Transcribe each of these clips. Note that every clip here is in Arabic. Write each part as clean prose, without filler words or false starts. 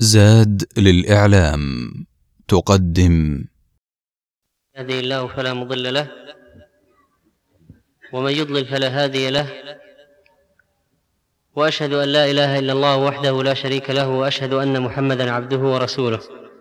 زاد للإعلام تقدم: يهدي الله فلا مضل له ومن يضلل فلا هادي له، وأشهد أن لا إله إلا الله وحده لا شريك له، وأشهد أن محمدا عبده ورسوله.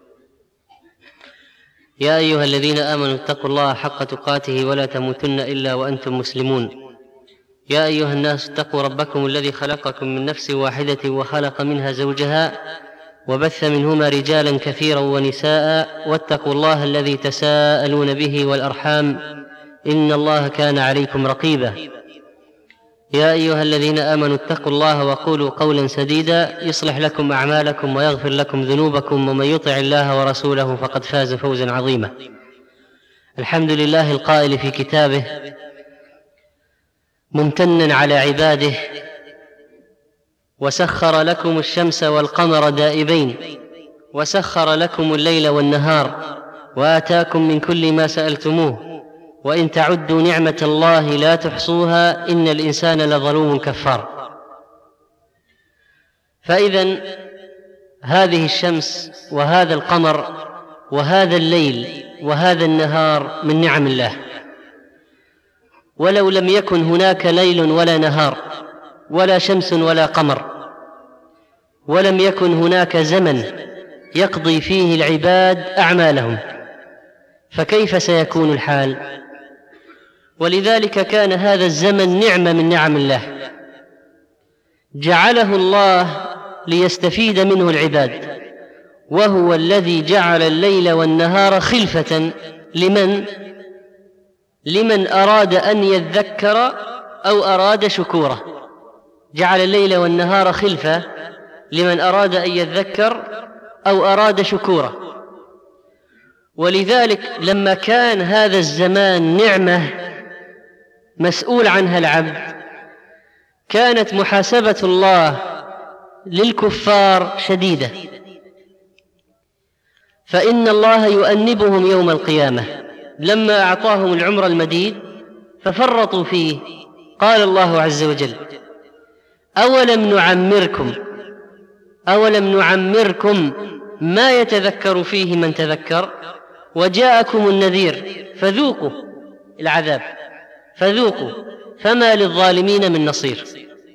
يا أيها الذين آمنوا اتقوا الله حق تقاته ولا تموتن إلا وأنتم مسلمون. يا أيها الناس اتقوا ربكم الذي خلقكم من نفس واحدة وخلق منها زوجها وبث منهما رجالا كثيرا ونساء، واتقوا الله الذي تساءلون به والأرحام إن الله كان عليكم رقيبا. يا أيها الذين آمنوا اتقوا الله وقولوا قولا سديدا يصلح لكم أعمالكم ويغفر لكم ذنوبكم، ومن يطع الله ورسوله فقد فاز فوزا عظيما. الحمد لله القائل في كتابه ممتنا على عباده: وسخر لكم الشمس والقمر دائبين وسخر لكم الليل والنهار وآتاكم من كل ما سألتموه وإن تعدوا نعمة الله لا تحصوها إن الإنسان لظلوم كفار. فإذن هذه الشمس وهذا القمر وهذا الليل وهذا النهار من نعم الله، ولو لم يكن هناك ليل ولا نهار ولا شمس ولا قمر، ولم يكن هناك زمن يقضي فيه العباد أعمالهم، فكيف سيكون الحال؟ ولذلك كان هذا الزمن نعمة من نعم الله، جعله الله ليستفيد منه العباد، وهو الذي جعل الليل والنهار خلفة لمن أراد أن يذكر أو أراد شكورا. جعل الليل والنهار خلفة لمن أراد أن يذكر أو أراد شكورا. ولذلك لما كان هذا الزمان نعمة مسؤول عنها العبد، كانت محاسبة الله للكفار شديدة، فإن الله يؤنبهم يوم القيامة لما أعطاهم العمر المديد ففرطوا فيه. قال الله عز وجل: أولم نعمركم ما يتذكر فيه من تذكر وجاءكم النذير فذوقوا العذاب فذوقوا فما للظالمين من نصير.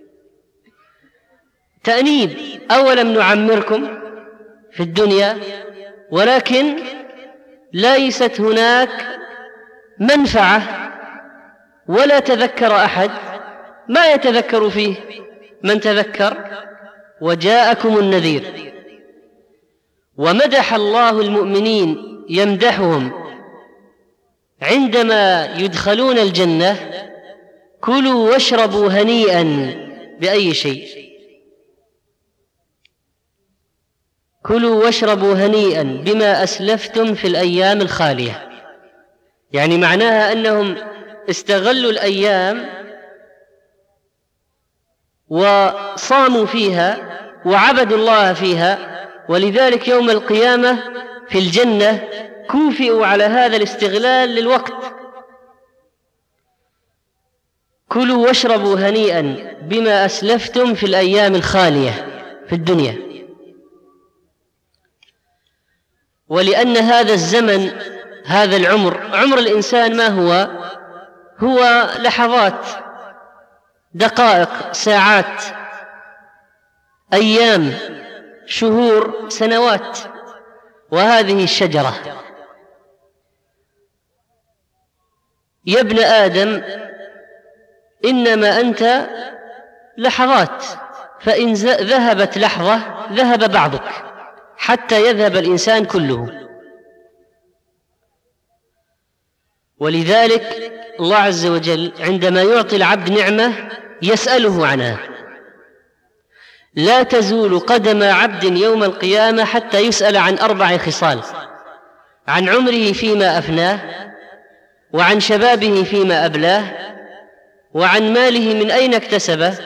تأنيب: أولم نعمركم في الدنيا، ولكن ليست هناك منفعة ولا تذكر أحد ما يتذكر فيه من تذكر وجاءكم النذير. ومدح الله المؤمنين يمدحهم عندما يدخلون الجنة: كلوا واشربوا هنيئا بأي شيء، كلوا واشربوا هنيئا بما أسلفتم في الأيام الخالية. يعني معناها أنهم استغلوا الأيام وصاموا فيها وعبدوا الله فيها، ولذلك يوم القيامة في الجنة كوفئوا على هذا الاستغلال للوقت. كلوا واشربوا هنيئا بما أسلفتم في الأيام الخالية في الدنيا. ولأن هذا الزمن، هذا عمر الإنسان ما هو لحظات، دقائق، ساعات، أيام، شهور، سنوات. وهذه الشجرة: يا ابن آدم إنما أنت لحظات، فإن ذهبت لحظة ذهب بعضك حتى يذهب الإنسان كله. ولذلك الله عز وجل عندما يعطي العبد نعمة يسأله عنها. لا تزول قدم عبد يوم القيامة حتى يسأل عن 4 خصال: عن عمره فيما أفناه، وعن شبابه فيما أبلاه، وعن ماله من أين اكتسبه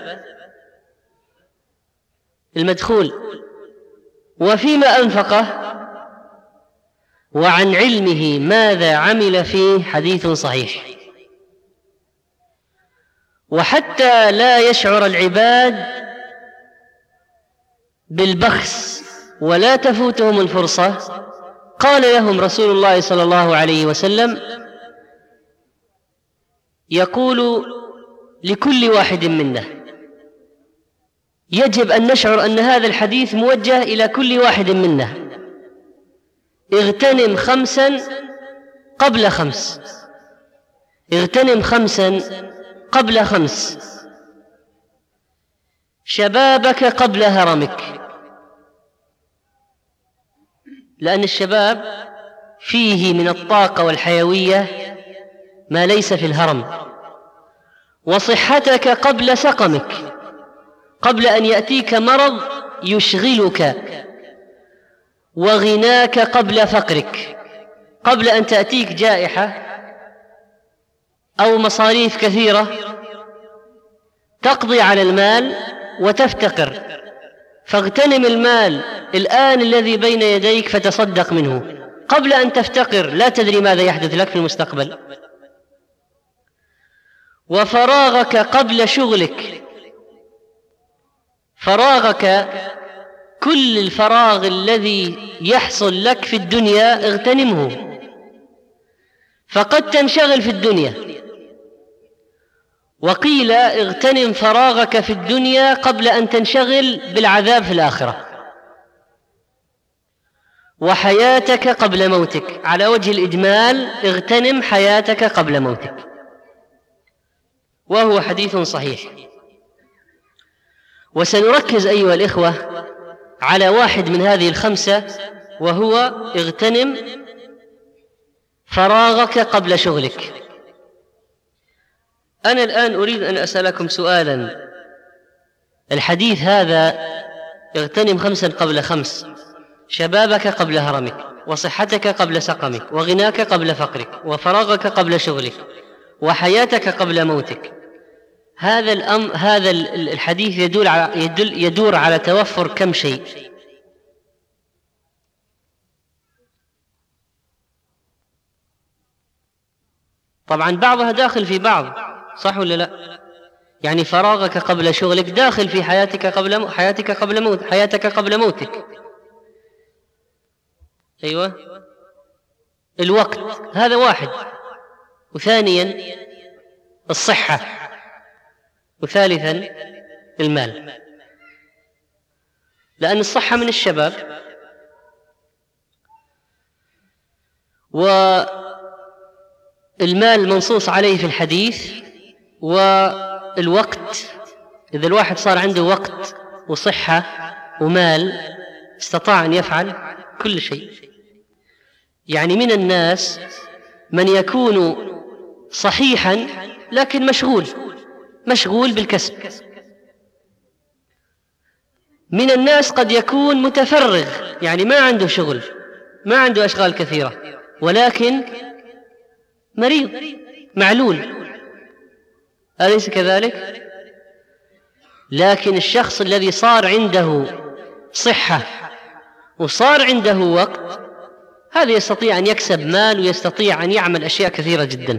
المدخول، وفيما أنفقه، وعن علمه ماذا عمل فيه حديث صحيح. وحتى لا يشعر العباد بالبخس ولا تفوتهم الفرصة، قال لهم رسول الله صلى الله عليه وسلم: يقول لكل واحد منا، يجب أن نشعر أن هذا الحديث موجه إلى كل واحد منا: اغتنم 5 قبل 5، اغتنم 5 قبل 5، شبابك قبل هرمك. لأن الشباب فيه من الطاقة والحيوية ما ليس في الهرم. وصحتك قبل سقمك، قبل أن يأتيك مرض يشغلك. وغناك قبل فقرك، قبل أن تأتيك جائحة أو مصاريف كثيرة تقضي على المال وتفتقر، فاغتنم المال الآن الذي بين يديك فتصدق منه قبل أن تفتقر، لا تدري ماذا يحدث لك في المستقبل. وفراغك قبل شغلك، فراغك، كل الفراغ الذي يحصل لك في الدنيا اغتنمه، فقد تنشغل في الدنيا. وقيل اغتنم فراغك في الدنيا قبل أن تنشغل بالعذاب في الآخرة. وحياتك قبل موتك، على وجه الإجمال اغتنم حياتك قبل موتك، وهو حديث صحيح. وسنركز أيها الإخوة على واحد من هذه ال5، وهو اغتنم فراغك قبل شغلك. أنا الآن أريد أن أسألكم سؤالا. الحديث هذا: اغتنم 5 قبل 5، شبابك قبل هرمك، وصحتك قبل سقمك، وغناك قبل فقرك، وفراغك قبل شغلك، وحياتك قبل موتك. هذا الحديث يدور على توفر كم شيء؟ طبعا بعضها داخل في بعض، صح ولا لا؟ يعني فراغك قبل شغلك داخل في حياتك قبل موتك. أيوة، الوقت هذا واحد، وثانيا الصحة، وثالثا المال. لأن الصحة من الشباب، والمال منصوص عليه في الحديث، والوقت. إذا الواحد صار عنده وقت وصحة ومال استطاع أن يفعل كل شيء. يعني من الناس من يكون صحيحا لكن مشغول بالكسب. من الناس قد يكون متفرغ، يعني ما عنده شغل، ما عنده أشغال كثيرة، ولكن مريض معلول، أليس كذلك؟ لكن الشخص الذي صار عنده صحة وصار عنده وقت، هذا يستطيع أن يكسب مال ويستطيع أن يعمل أشياء كثيرة جدا.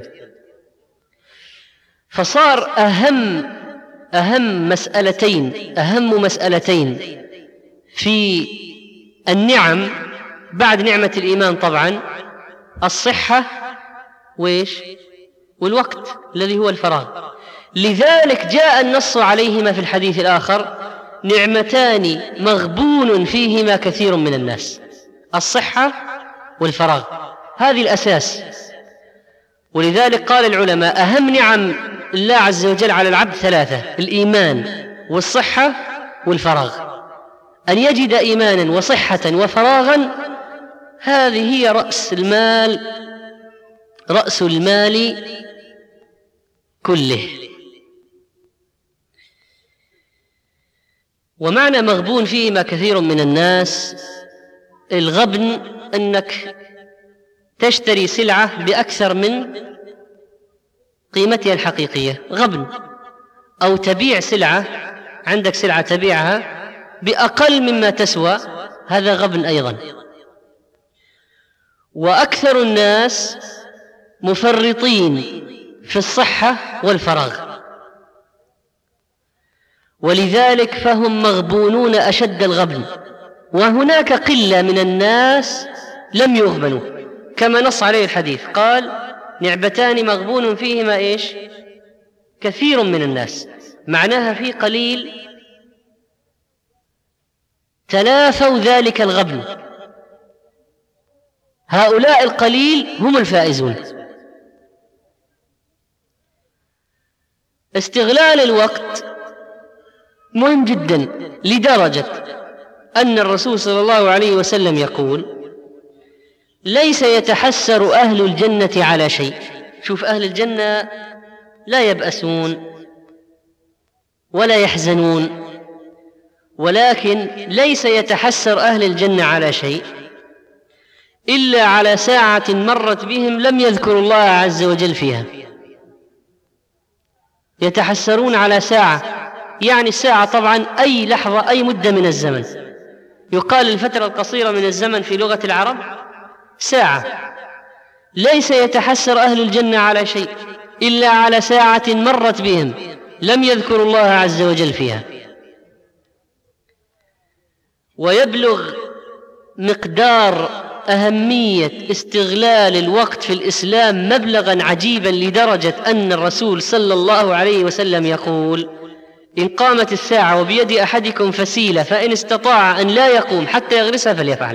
فصار أهم مسألتين في النعم بعد نعمة الإيمان طبعا: الصحة والوقت الذي هو الفراغ. لذلك جاء النص عليهما في الحديث الآخر: نعمتان مغبون فيهما كثير من الناس، الصحة والفراغ. هذه الأساس. ولذلك قال العلماء: أهم نعم الله عز وجل على العبد 3، الإيمان والصحة والفراغ. أن يجد إيمانا وصحة وفراغا، هذه هي رأس المال كله. ومعنى مغبون فيهما كثير من الناس، الغبن أنك تشتري سلعة بأكثر من قيمتها الحقيقية، غبن. أو تبيع سلعة، عندك سلعة تبيعها بأقل مما تسوى، هذا غبن أيضا. وأكثر الناس مفرطين في الصحة والفراغ، ولذلك فهم مغبونون أشد الغبن. وهناك قلة من الناس لم يغبنوا، كما نص عليه الحديث، قال: نعمتان مغبون فيهما إيش؟ كثير من الناس. معناها في قليل تلافوا ذلك الغبن، هؤلاء القليل هم الفائزون. استغلال الوقت مهم جدا، لدرجة أن الرسول صلى الله عليه وسلم يقول: ليس يتحسر أهل الجنة على شيء. شوف، أهل الجنة لا يبأسون ولا يحزنون، ولكن ليس يتحسر أهل الجنة على شيء إلا على ساعة مرت بهم لم يذكروا الله عز وجل فيها. يتحسرون على ساعة، يعني الساعة طبعا أي لحظة، أي مدة من الزمن. يقال الفترة القصيرة من الزمن في لغة العرب ساعة. ليس يتحسر أهل الجنة على شيء إلا على ساعة مرت بهم لم يذكروا الله عز وجل فيها. ويبلغ مقدار أهمية استغلال الوقت في الإسلام مبلغا عجيبا، لدرجة أن الرسول صلى الله عليه وسلم يقول: إن قامت الساعة وبيد أحدكم فسيلة فإن استطاع أن لا يقوم حتى يغرسها فليفعل.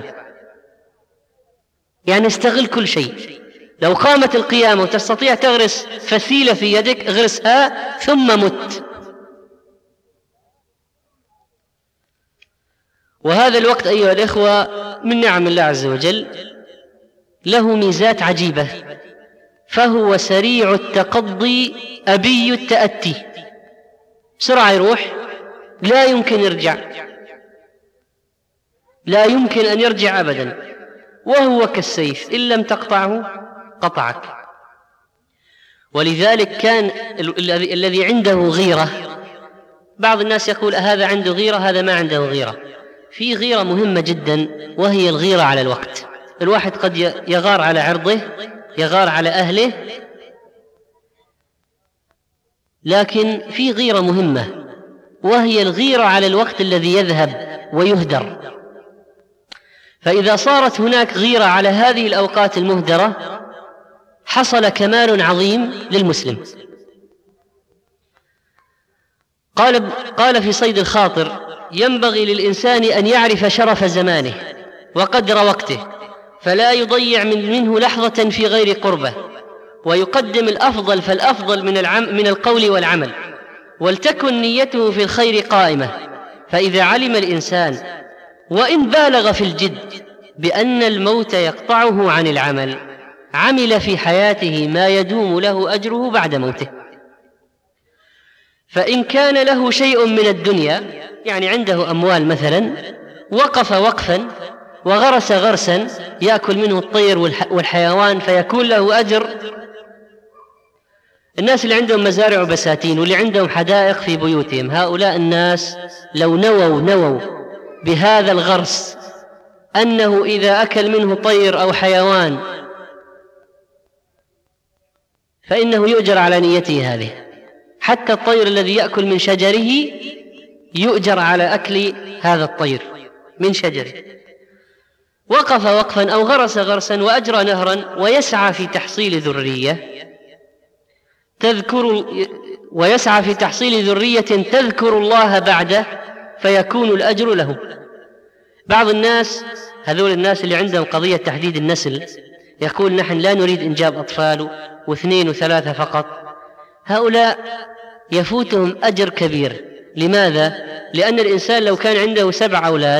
يعني استغل كل شيء. لو قامت القيامة وتستطيع تغرس فسيلة في يدك، اغرسها ثم مت. وهذا الوقت أيها الإخوة من نعم الله عز وجل، له ميزات عجيبة، فهو سريع التقضي أبي التأتي، بسرعة يروح، لا يمكن يرجع، لا يمكن أن يرجع أبدا، وهو كالسيف إن لم تقطعه قطعك. ولذلك كان الذي عنده غيرة، بعض الناس يقول هذا عنده غيرة هذا ما عنده غيرة. في غيرة مهمة جدا، وهي الغيرة على الوقت. الواحد قد يغار على عرضه، يغار على أهله، لكن في غيرة مهمة، وهي الغيرة على الوقت الذي يذهب ويهدر. فإذا صارت هناك غيرة على هذه الأوقات المهدرة حصل كمال عظيم للمسلم. قال في صيد الخاطر: ينبغي للإنسان أن يعرف شرف زمانه وقدر وقته، فلا يضيع منه لحظة في غير قربه، ويقدم الأفضل فالأفضل من القول والعمل، ولتكن نيته في الخير قائمة. فإذا علم الإنسان وإن بالغ في الجد بأن الموت يقطعه عن العمل، عمل في حياته ما يدوم له أجره بعد موته. فإن كان له شيء من الدنيا، يعني عنده أموال مثلا، وقف وقفا وغرس غرسا يأكل منه الطير والحيوان فيكون له أجر. الناس اللي عندهم مزارع وبساتين واللي عندهم حدائق في بيوتهم، هؤلاء الناس لو نووا بهذا الغرس أنه إذا أكل منه طير أو حيوان فإنه يؤجر على نيته هذه. حتى الطير الذي يأكل من شجره يؤجر على أكل هذا الطير من شجره. وقف وقفا أو غرس غرسا وأجرى نهرا ويسعى في تحصيل ذرية تذكر الله بعده فيكون الأجر له. بعض الناس، هذول الناس اللي عندهم قضية تحديد النسل، يقول نحن لا نريد إنجاب أطفال 2 و3 فقط. هؤلاء يفوتهم أجر كبير. لماذا؟ لأن الإنسان لو كان عنده 7 أولاد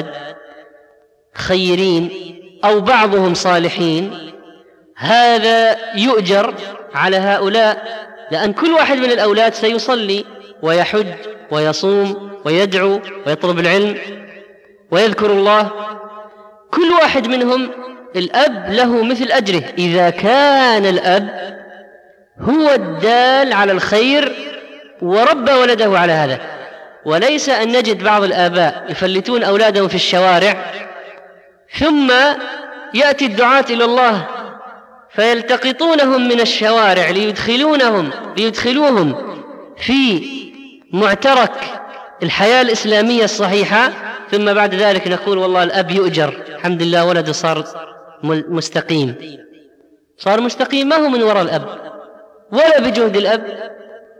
خيرين أو بعضهم صالحين، هذا يؤجر على هؤلاء، لأن كل واحد من الأولاد سيصلي ويحج ويصوم ويدعو ويطلب العلم ويذكر الله. كل واحد منهم الأب له مثل أجره، إذا كان الأب هو الدال على الخير وربى ولده على هذا. وليس أن نجد بعض الآباء يفلتون أولادهم في الشوارع، ثم يأتي الدعاة إلى الله فيلتقطونهم من الشوارع ليدخلوهم في معترك الحياة الإسلامية الصحيحة، ثم بعد ذلك نقول والله الأب يؤجر، الحمد لله ولده صار مستقيم، صار مستقيم، ما هو من وراء الأب ولا بجهد الأب،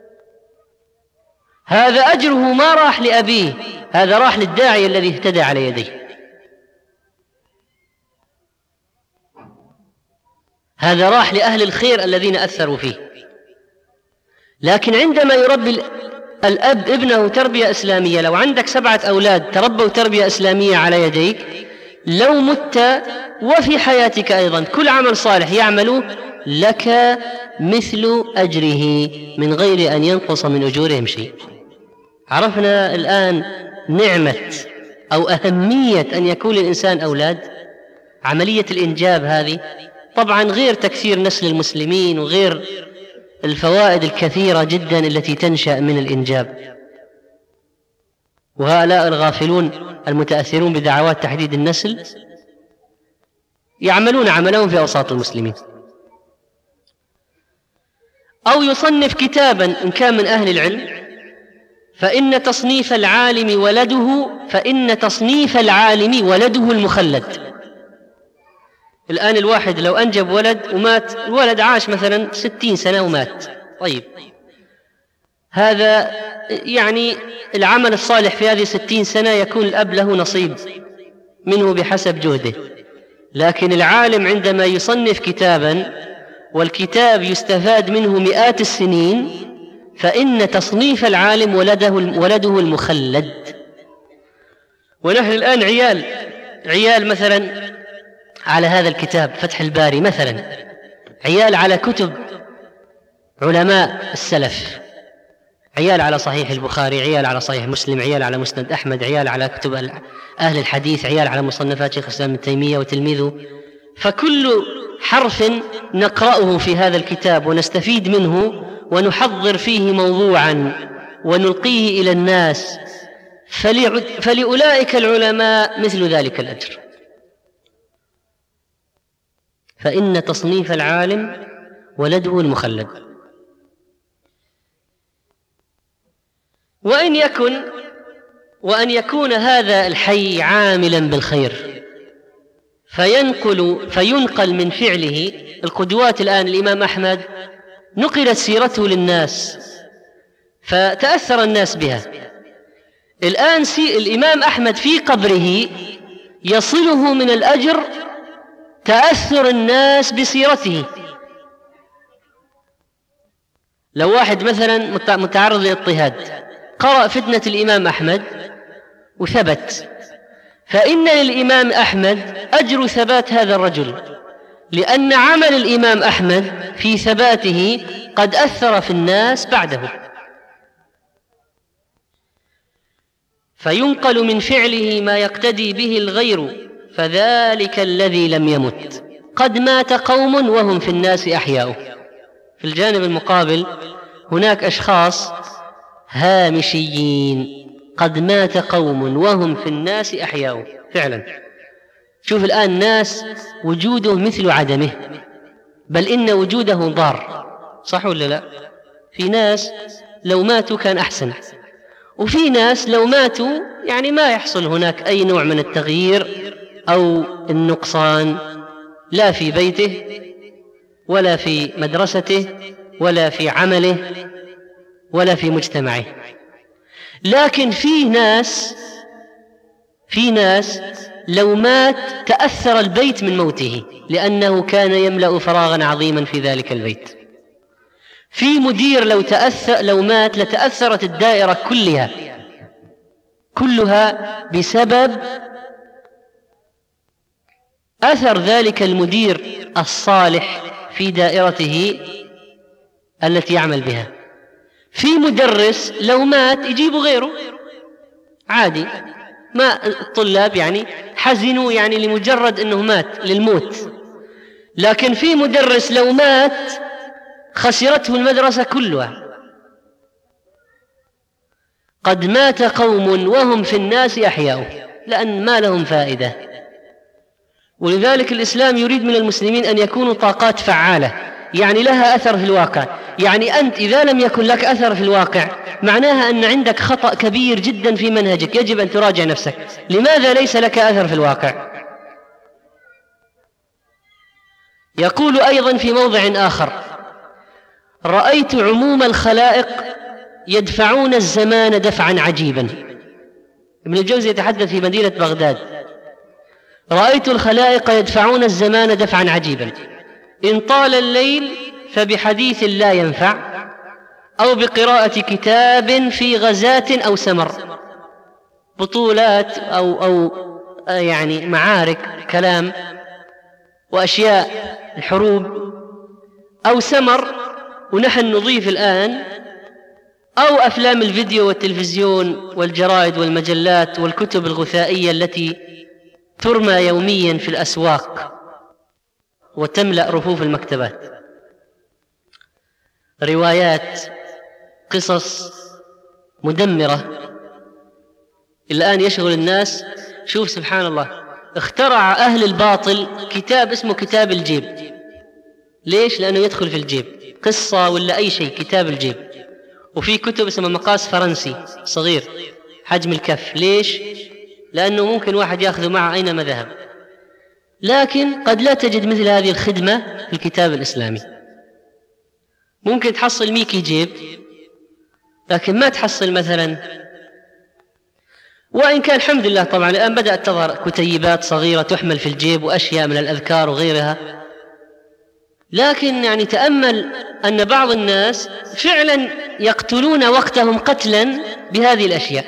هذا أجره ما راح لأبيه، هذا راح للداعي الذي اهتدى على يديه، هذا راح لأهل الخير الذين أثروا فيه. لكن عندما يربي الأب ابنه تربية إسلامية، لو عندك 7 أولاد تربوا تربية إسلامية على يديك، لو مت وفي حياتك أيضا كل عمل صالح يعملوه لك مثل أجره من غير أن ينقص من أجورهم شيء. عرفنا الآن نعمة أو أهمية أن يكون للإنسان أولاد. عملية الإنجاب هذه طبعا غير تكثير نسل المسلمين وغير الفوائد الكثيرة جدا التي تنشأ من الإنجاب. وهؤلاء الغافلون المتأثرون بدعوات تحديد النسل يعملون عملهم في أوساط المسلمين. أو يصنف كتابا إن كان من أهل العلم، فإن تصنيف العالم ولده المخلد. الآن الواحد لو أنجب ولد ومات، الولد عاش مثلا 60 سنة ومات، طيب هذا يعني العمل الصالح في هذه 60 سنة يكون الأب له نصيب منه بحسب جهده. لكن العالم عندما يصنف كتابا والكتاب يستفاد منه مئات السنين، فإن تصنيف العالم ولده المخلد. ونحن الآن عيال مثلا على هذا الكتاب فتح الباري مثلا، عيال على كتب علماء السلف، عيال على صحيح البخاري، عيال على صحيح مسلم، عيال على مسند أحمد، عيال على كتب أهل الحديث، عيال على مصنفات شيخ الإسلام ابن تيمية وتلميذه. فكل حرف نقرأه في هذا الكتاب ونستفيد منه ونحضر فيه موضوعا ونلقيه إلى الناس، فلأولئك العلماء مثل ذلك الأجر. فإن تصنيف العالم ولده المخلد. وأن يكون هذا الحي عاملا بالخير فينقل من فعله. القدوات الآن الإمام أحمد نقلت سيرته للناس فتأثر الناس بها. الآن الإمام أحمد في قبره يصله من الأجر تأثر الناس بسيرته. لو واحد مثلا متعرض للاضطهاد قرأ فتنة الإمام أحمد وثبت، فإن للإمام أحمد أجر ثبات هذا الرجل، لأن عمل الإمام أحمد في ثباته قد أثر في الناس بعده. فينقل من فعله ما يقتدي به الغير، فذلك الذي لم يمت قد مات قوم وهم في الناس أحياء. في الجانب المقابل هناك أشخاص هامشيين، قد مات قوم وهم في الناس أحياء. فعلا شوف الآن ناس وجوده مثل عدمه، بل إن وجوده ضار، صح ولا لا؟ في ناس لو ماتوا كان أحسن، وفي ناس لو ماتوا يعني ما يحصل هناك أي نوع من التغيير أو النقصان، لا في بيته ولا في مدرسته ولا في عمله ولا في مجتمعه. لكن في ناس لو مات تأثر البيت من موته، لأنه كان يملأ فراغا عظيما في ذلك البيت. في مدير لو مات لتأثرت الدائرة كلها بسبب أثر ذلك المدير الصالح في دائرته التي يعمل بها. في مدرس لو مات يجيبوا غيره عادي، ما الطلاب يعني حزنوا يعني لمجرد أنه مات للموت. لكن في مدرس لو مات خسرته المدرسة كلها. قد مات قوم وهم في الناس أحياء، لأن ما لهم فائدة. ولذلك الإسلام يريد من المسلمين أن يكونوا طاقات فعالة، يعني لها أثر في الواقع. يعني أنت إذا لم يكن لك أثر في الواقع معناها أن عندك خطأ كبير جدا في منهجك، يجب أن تراجع نفسك. لماذا ليس لك أثر في الواقع؟ يقول أيضا في موضع آخر: رأيت عموم الخلائق يدفعون الزمان دفعا عجيبا. ابن الجوزي يتحدث في مدينة بغداد: رأيت الخلائق يدفعون الزمان دفعا عجيبا، إن طال الليل فبحديث لا ينفع، أو بقراءة كتاب في غزاة أو سمر. بطولات أو يعني معارك كلام وأشياء الحروب أو سمر، ونحن نضيف الآن أو أفلام الفيديو والتلفزيون والجرائد والمجلات والكتب الغثائية التي ترمى يوميا في الأسواق وتملأ رفوف المكتبات. روايات، قصص مدمرة الآن يشغل الناس. شوف سبحان الله، اخترع أهل الباطل كتاب اسمه كتاب الجيب. ليش؟ لأنه يدخل في الجيب، قصة ولا أي شيء، كتاب الجيب. وفي كتب اسمها مقاس فرنسي صغير حجم الكف. ليش؟ لأنه ممكن واحد يأخذ معه أينما ذهب. لكن قد لا تجد مثل هذه الخدمة في الكتاب الإسلامي. ممكن تحصل ميكي جيب، لكن ما تحصل مثلا، وإن كان الحمد لله طبعا الآن بدأت تظهر كتيبات صغيرة تحمل في الجيب وأشياء من الأذكار وغيرها. لكن يعني تأمل أن بعض الناس فعلا يقتلون وقتهم قتلا بهذه الأشياء.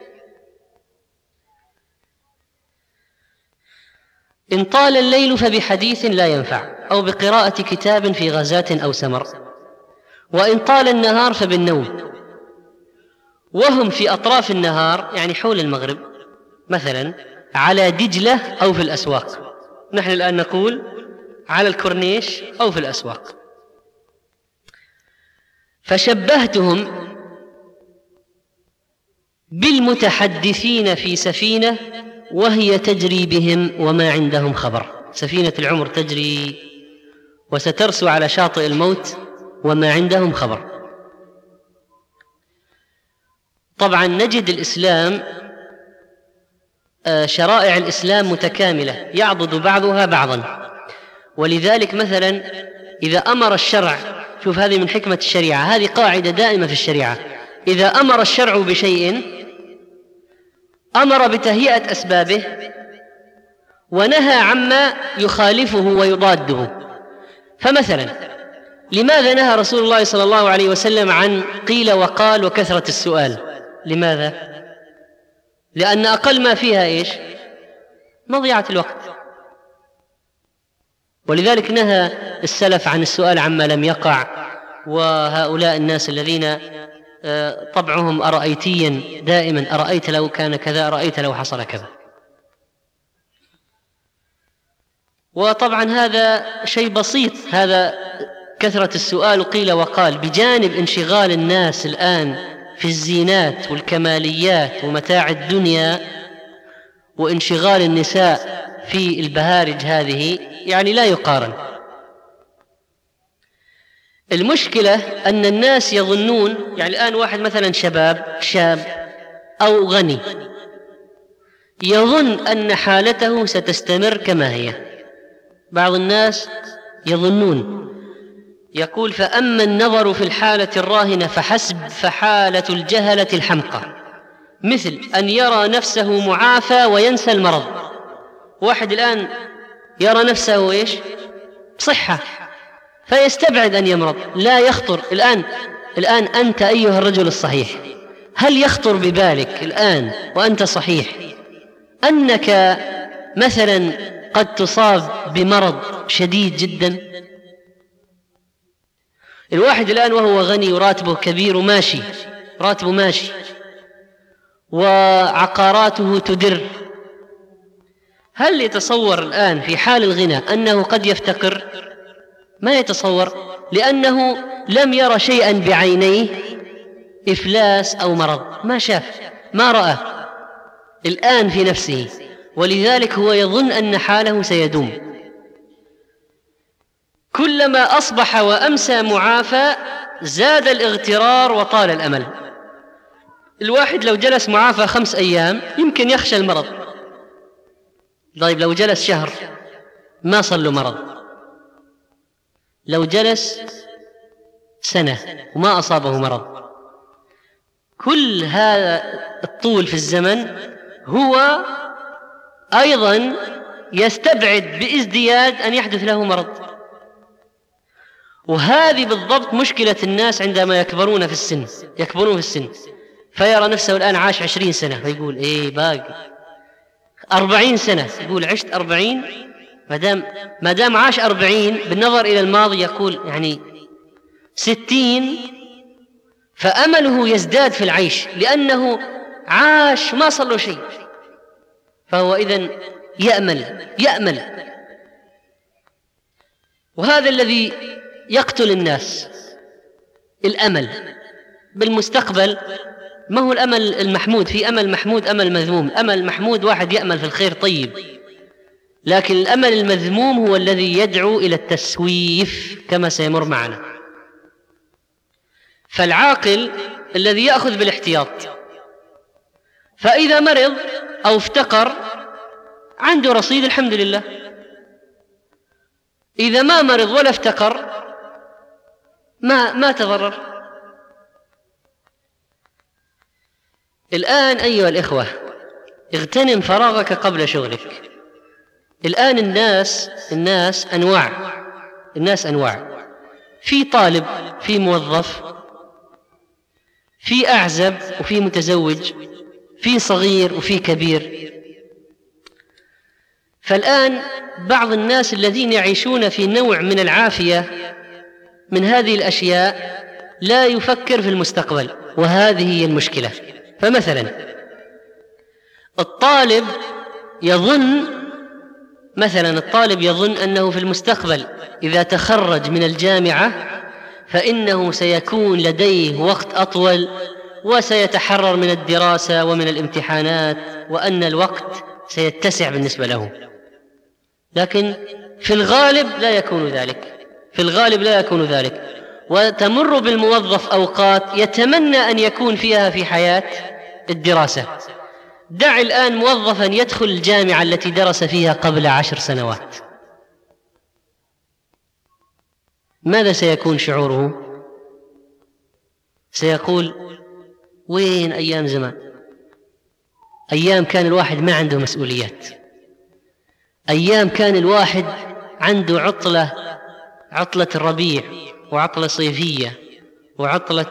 إن طال الليل فبحديث لا ينفع، أو بقراءة كتاب في غزاة أو سمر، وإن طال النهار فبالنوم. وهم في أطراف النهار، يعني حول المغرب مثلا، على دجلة أو في الأسواق. نحن الآن نقول على الكورنيش أو في الأسواق. فشبهتهم بالمتحدثين في سفينة وهي تجري بهم وما عندهم خبر. سفينة العمر تجري وسترسو على شاطئ الموت وما عندهم خبر. طبعا نجد الإسلام، شرائع الإسلام متكاملة يعضد بعضها بعضا. ولذلك مثلا إذا أمر الشرع، شوف هذه من حكمة الشريعة، هذه قاعدة دائمة في الشريعة: إذا أمر الشرع بشيء أمر بتهيئة أسبابه ونهى عما يخالفه ويضاده. فمثلا لماذا نهى رسول الله صلى الله عليه وسلم عن قيل وقال وكثرة السؤال؟ لماذا؟ لأن أقل ما فيها إيش؟ مضيعة الوقت. ولذلك نهى السلف عن السؤال عما لم يقع. وهؤلاء الناس الذين طبعهم أرأيتيا دائما: أرأيت لو كان كذا، أرأيت لو حصل كذا. وطبعا هذا شيء بسيط، هذا كثرة السؤال قيل وقال، بجانب انشغال الناس الآن في الزينات والكماليات ومتاع الدنيا، وانشغال النساء في البهارج هذه، يعني لا يقارن. المشكلة أن الناس يظنون، يعني الآن واحد مثلا شاب أو غني يظن أن حالته ستستمر كما هي. بعض الناس يظنون، يقول: فأما النظر في الحالة الراهنة فحسب، فحالة الجهلة الحمقى، مثل أن يرى نفسه معافى وينسى المرض. واحد الآن يرى نفسه إيش؟ صحة، فيستبعد أن يمرض، لا يخطر. الآن أنت أيها الرجل الصحيح، هل يخطر ببالك الآن وأنت صحيح أنك مثلا قد تصاب بمرض شديد جدا؟ الواحد الآن وهو غني وراتبه كبير وماشي، راتبه ماشي وعقاراته تدر، هل يتصور الآن في حال الغنى أنه قد يفتقر؟ ما يتصور، لأنه لم يرى شيئا بعينيه، إفلاس أو مرض ما شاف، ما رأى الآن في نفسه، ولذلك هو يظن أن حاله سيدوم. كلما أصبح وأمسى معافى زاد الاغترار وطال الأمل. الواحد لو جلس معافى 5 أيام يمكن يخشى المرض. طيب لو جلس شهر ما صار له مرض، لو جلس سنة وما أصابه مرض، كل هذا الطول في الزمن هو أيضا يستبعد بازدياد أن يحدث له مرض. وهذه بالضبط مشكلة الناس عندما يكبرون في السن، فيرى نفسه الآن عاش 20 سنة فيقول إيه باقي 40 سنة، يقول عشت 40، ما دام عاش 40 بالنظر إلى الماضي يقول يعني 60، فأمله يزداد في العيش لأنه عاش ما صار له شيء، فهو إذن يأمل. وهذا الذي يقتل الناس، الأمل بالمستقبل. ما هو الأمل المحمود؟ في أمل محمود، أمل مذموم. الأمل المحمود واحد يأمل في الخير طيب، لكن الأمل المذموم هو الذي يدعو إلى التسويف كما سيمر معنا. فالعاقل الذي يأخذ بالاحتياط، فإذا مرض أو افتقر عنده رصيد الحمد لله. إذا ما مرض ولا افتقر ما تضرر. الآن أيها الإخوة اغتنم فراغك قبل شغلك. الآن الناس أنواع، في طالب، في موظف، في أعزب وفي متزوج، في صغير وفي كبير. فالآن بعض الناس الذين يعيشون في نوع من العافية من هذه الأشياء لا يفكر في المستقبل، وهذه هي المشكلة. فمثلا الطالب يظن أنه في المستقبل إذا تخرج من الجامعة فإنه سيكون لديه وقت أطول وسيتحرر من الدراسة ومن الامتحانات، وأن الوقت سيتسع بالنسبة له. لكن في الغالب لا يكون ذلك. وتمر بالموظف أوقات يتمنى أن يكون فيها في حياة الدراسة. دع الآن موظفا يدخل الجامعة التي درس فيها قبل 10 سنوات، ماذا سيكون شعوره؟ سيقول وين أيام زمان؟ أيام كان الواحد ما عنده مسؤوليات، أيام كان الواحد عنده عطلة الربيع وعطلة صيفية وعطلة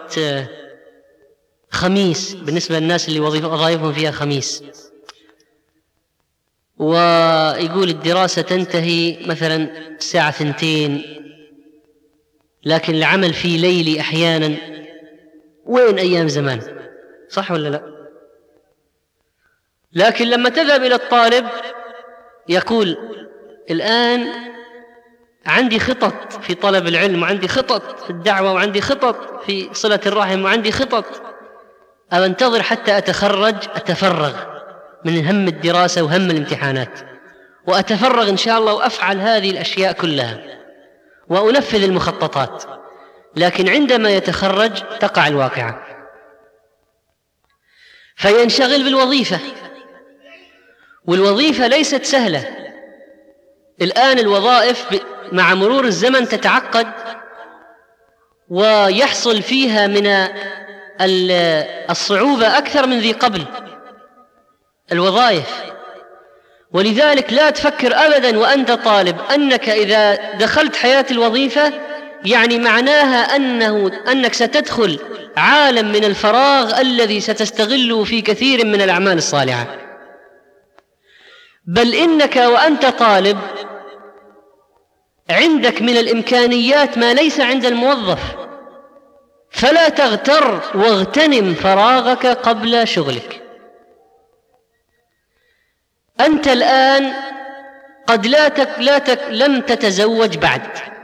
خميس بالنسبة للناس اللي وظائفهم فيها خميس، ويقول الدراسة تنتهي مثلا الساعة 2، لكن العمل في ليلي أحيانا. وين أيام زمان؟ صح ولا لا؟ لكن لما تذهب إلى الطالب يقول الآن عندي خطط في طلب العلم، وعندي خطط في الدعوة، وعندي خطط في صلة الرحم، وعندي خطط. أنتظر حتى أتفرغ من هم الدراسة وهم الامتحانات، وأتفرغ إن شاء الله وأفعل هذه الأشياء كلها وأنفذ المخططات. لكن عندما يتخرج تقع الواقعة، فينشغل بالوظيفة، والوظيفة ليست سهلة. الآن الوظائف مع مرور الزمن تتعقد ويحصل فيها من الصعوبة أكثر من ذي قبل الوظائف. ولذلك لا تفكر أبدا وأنت طالب أنك إذا دخلت حياة الوظيفة يعني معناها أنك ستدخل عالم من الفراغ الذي ستستغله في كثير من الأعمال الصالحة، بل إنك وأنت طالب عندك من الإمكانيات ما ليس عند الموظف. فلا تغتر واغتنم فراغك قبل شغلك. أنت الآن قد لم تتزوج بعد.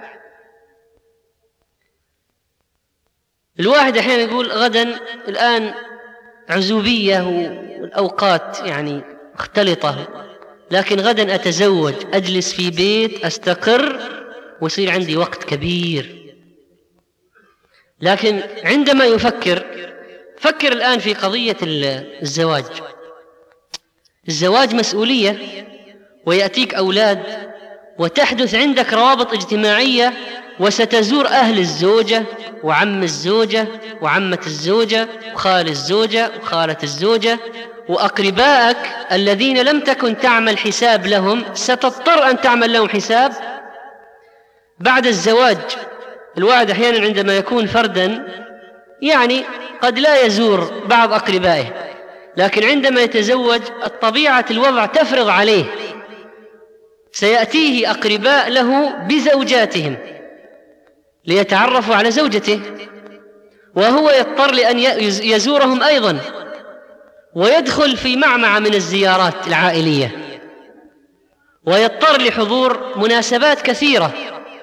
الواحد أحيانا يقول غدا الآن عزوبية والأوقات يعني مختلطة، لكن غدا أتزوج، أجلس في بيت، أستقر، ويصير عندي وقت كبير. لكن عندما يفكر فكر الآن في قضية الزواج. الزواج مسؤولية، ويأتيك أولاد، وتحدث عندك روابط اجتماعية، وستزور أهل الزوجة وعم الزوجة وعمة الزوجة وخال الزوجة وخالة الزوجة، وأقربائك الذين لم تكن تعمل حساب لهم ستضطر أن تعمل لهم حساب بعد الزواج. الواحد أحيانا عندما يكون فردا يعني قد لا يزور بعض أقربائه، لكن عندما يتزوج الطبيعة الوضع تفرض عليه، سيأتيه أقرباء له بزوجاتهم ليتعرفوا على زوجته، وهو يضطر لأن يزورهم أيضا، ويدخل في معمعة من الزيارات العائلية، ويضطر لحضور مناسبات كثيرة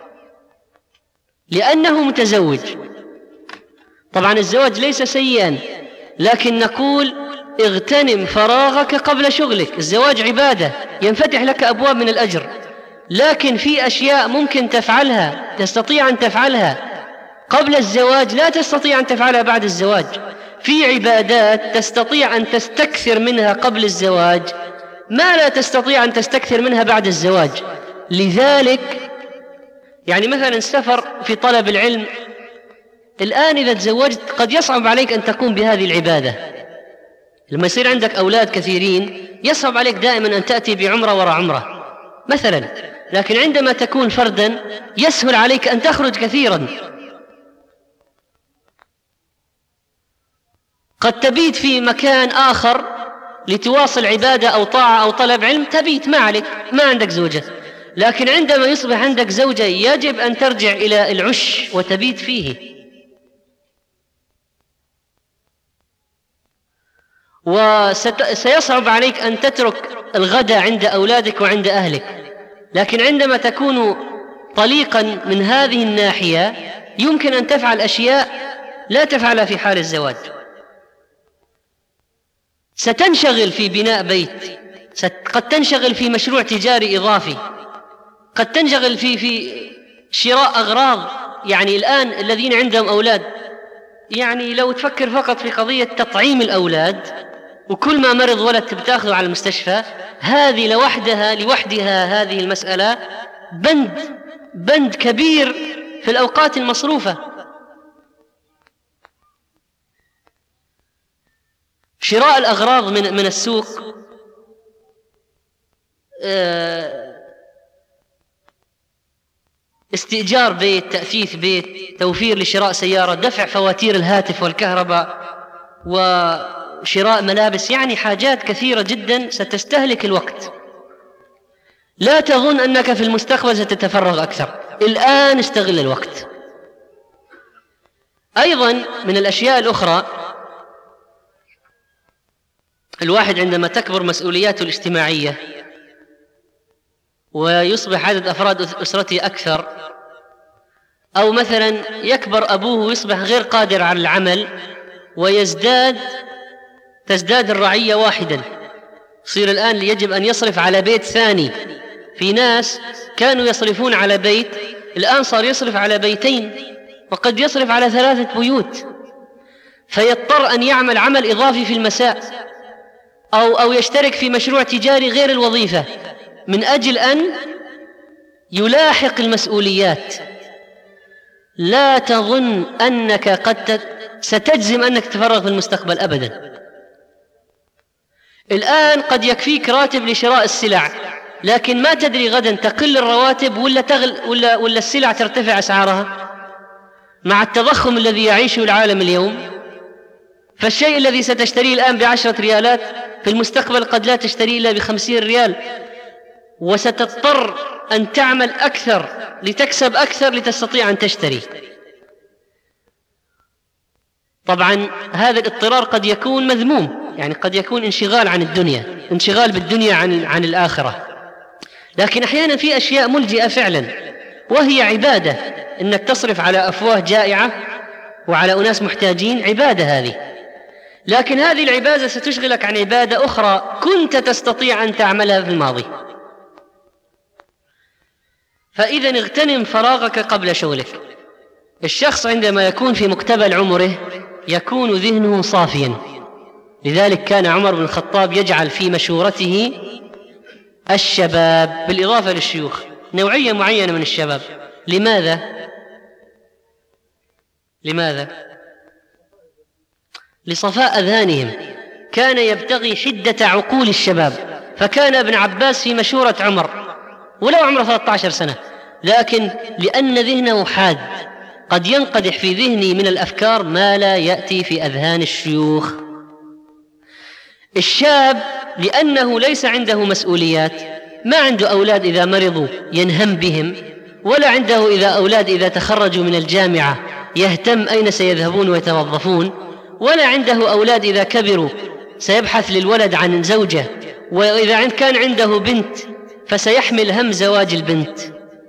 لأنه متزوج. طبعا الزواج ليس سيئا، لكن نقول اغتنم فراغك قبل شغلك. الزواج عبادة ينفتح لك أبواب من الأجر، لكن في أشياء ممكن تفعلها، تستطيع أن تفعلها قبل الزواج لا تستطيع أن تفعلها بعد الزواج. في عبادات تستطيع أن تستكثر منها قبل الزواج ما لا تستطيع أن تستكثر منها بعد الزواج. لذلك يعني مثلا السفر في طلب العلم، الآن إذا تزوجت قد يصعب عليك أن تقوم بهذه العبادة. لما يصير عندك أولاد كثيرين يصعب عليك دائما أن تأتي بعمرة وراء عمرة مثلا، لكن عندما تكون فردا يسهل عليك أن تخرج كثيرا. قد تبيت في مكان آخر لتواصل عبادة أو طاعة أو طلب علم، تبيت ما عليك، ما عندك زوجة. لكن عندما يصبح عندك زوجة يجب أن ترجع إلى العش وتبيت فيه، وسيصعب عليك أن تترك الغداء عند أولادك وعند أهلك. لكن عندما تكون طليقا من هذه الناحية يمكن أن تفعل أشياء لا تفعلها في حال الزواج. ستنشغل في بناء بيت، قد تنشغل في مشروع تجاري إضافي، قد تنشغل في شراء أغراض. يعني الآن الذين عندهم أولاد، يعني لو تفكر فقط في قضية تطعيم الأولاد، وكل ما مرض ولد بتاخذه على المستشفى، هذه لوحدها هذه المسألة بند كبير في الأوقات المصروفة. شراء الأغراض من السوق، استئجار بيت، تأثيث بيت، توفير لشراء سيارة، دفع فواتير الهاتف والكهرباء، وشراء ملابس، يعني حاجات كثيرة جدا ستستهلك الوقت. لا تظن أنك في المستقبل ستتفرغ أكثر، الآن استغل الوقت. أيضا من الأشياء الأخرى، الواحد عندما تكبر مسؤولياته الاجتماعية ويصبح عدد أفراد أسرته أكثر، أو مثلا يكبر أبوه ويصبح غير قادر على العمل تزداد الرعية واحدا، يصير الآن يجب أن يصرف على بيت ثاني. في ناس كانوا يصرفون على بيت، الآن صار يصرف على بيتين، وقد يصرف على 3 بيوت، فيضطر أن يعمل عمل إضافي في المساء، أو يشترك في مشروع تجاري غير الوظيفة، من أجل أن يلاحق المسؤوليات. لا تظن أنك قد ستجزم أنك تفرغ في المستقبل أبدا. الآن قد يكفيك راتب لشراء السلع، لكن ما تدري غدا تقل الرواتب ولا السلع ترتفع أسعارها مع التضخم الذي يعيشه العالم اليوم. فالشيء الذي ستشتريه الآن ب10 ريالات في المستقبل قد لا تشتريه إلا ب50 ريال، وستضطر أن تعمل أكثر لتكسب أكثر لتستطيع أن تشتري. طبعا هذا الاضطرار قد يكون مذموم، يعني قد يكون انشغال عن الدنيا، انشغال بالدنيا عن الآخرة. لكن أحيانا في أشياء ملجئة فعلا، وهي عبادة، إنك تصرف على أفواه جائعة وعلى أناس محتاجين، عبادة هذه. لكن هذه العبادة ستشغلك عن عبادة أخرى كنت تستطيع أن تعملها في الماضي. فإذا اغتنم فراغك قبل شغلك. الشخص عندما يكون في مقتبل عمره يكون ذهنه صافيا. لذلك كان عمر بن الخطاب يجعل في مشورته الشباب بالإضافة للشيوخ، نوعية معينة من الشباب. لماذا؟ لصفاء أذهانهم. كان يبتغي حدة عقول الشباب، فكان ابن عباس في مشورة عمر ولو عمره 13 سنة، لكن لأن ذهنه حاد قد ينقدح في ذهني من الأفكار ما لا يأتي في أذهان الشيوخ. الشاب لأنه ليس عنده مسؤوليات، ما عنده أولاد إذا مرضوا ينهم بهم، ولا عنده أولاد إذا تخرجوا من الجامعة يهتم أين سيذهبون ويتوظفون، ولا عنده أولاد إذا كبروا سيبحث للولد عن زوجة، وإذا كان عنده بنت فسيحمل هم زواج البنت.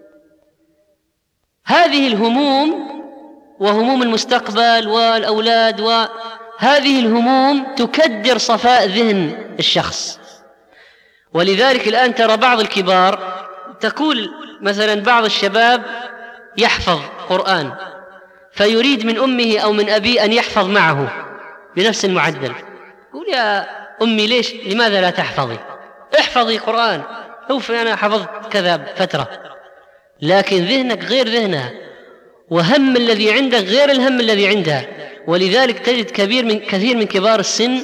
هذه الهموم وهموم المستقبل والأولاد، وهذه الهموم تكدر صفاء ذهن الشخص. ولذلك الآن ترى بعض الكبار تقول مثلا بعض الشباب يحفظ قرآن فيريد من أمه أو من أبيه أن يحفظ معه بنفس المعدل. يقول يا أمي لماذا لا تحفظي؟ احفظي قرآن. أنا حفظت كذا فترة، لكن ذهنك غير ذهنها، وهم الذي عندك غير الهم الذي عندها. ولذلك تجد كثير من كبار السن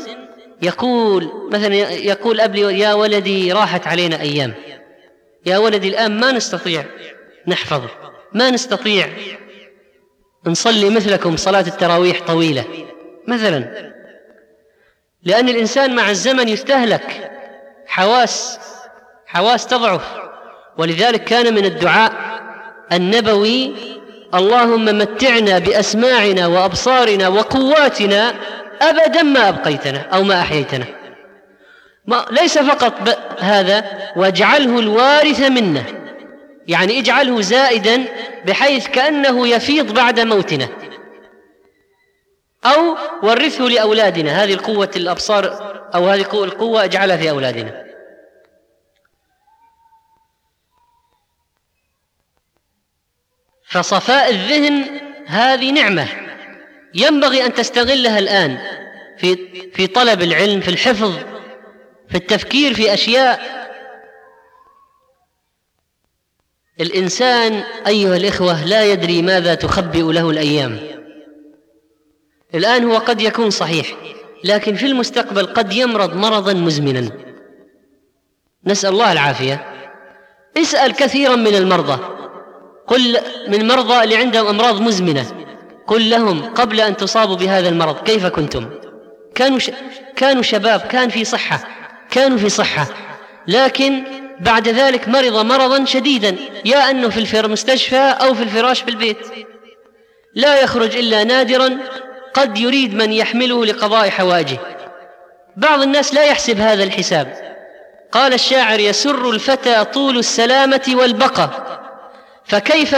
يقول أبلي يا ولدي راحت علينا أيام، يا ولدي الآن ما نستطيع نحفظ، ما نستطيع نصلي مثلكم صلاة التراويح طويلة مثلا، لأن الإنسان مع الزمن يستهلك، حواس تضعف. ولذلك كان من الدعاء النبوي اللهم متعنا بأسماعنا وأبصارنا وقواتنا أبدا ما أبقيتنا أو ما أحييتنا. ليس فقط هذا، واجعله الوارث منا، يعني اجعله زائدا بحيث كأنه يفيض بعد موتنا، أو ورثه لأولادنا. هذه القوة الأبصار أو هذه القوة اجعلها في أولادنا. فصفاء الذهن هذه نعمة ينبغي أن تستغلها الآن في طلب العلم، في الحفظ، في التفكير في أشياء. الإنسان أيها الإخوة لا يدري ماذا تخبئ له الأيام. الآن هو قد يكون صحيح، لكن في المستقبل قد يمرض مرضا مزمنا، نسأل الله العافية. اسأل كثيرا من المرضى، قل من المرضى اللي عندهم أمراض مزمنة، قل لهم قبل أن تصابوا بهذا المرض كيف كنتم؟ كانوا شباب، كانوا في صحة، لكن بعد ذلك مرض مرضا شديدا، يا أنه في المستشفى أو في الفراش في البيت، لا يخرج إلا نادرا، قد يريد من يحمله لقضاء حوائجه. بعض الناس لا يحسب هذا الحساب. قال الشاعر يسر الفتى طول السلامة والبقى، فكيف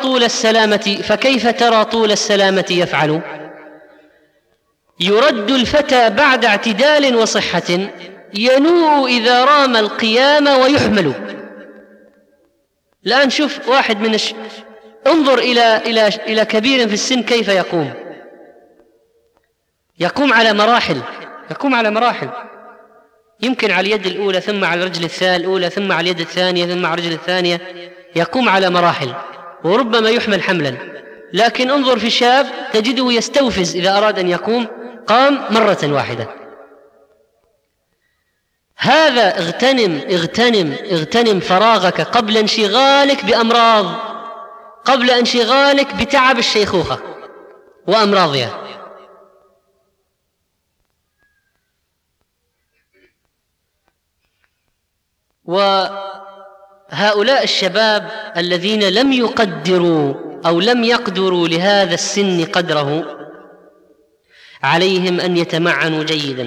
ترى طول السلامة يفعل؟ يرد الفتى بعد اعتدال وصحة، ينوء إذا رام القيام ويحمل. الآن شوف واحد انظر إلى كبير في السن كيف يقوم على مراحل، يمكن على اليد الأولى ثم على الرجل الأولى ثم على اليد الثانية ثم على الرجل الثانية، يقوم على مراحل وربما يحمل حملا. لكن انظر في شاب تجده يستوفز إذا أراد أن يقوم، قام مرة واحدة. هذا اغتنم فراغك قبل انشغالك بأمراض، قبل انشغالك بتعب الشيخوخة وأمراضها. وهؤلاء الشباب الذين لم يقدروا أو لم يقدروا لهذا السن قدره، عليهم أن يتمعنوا جيدا.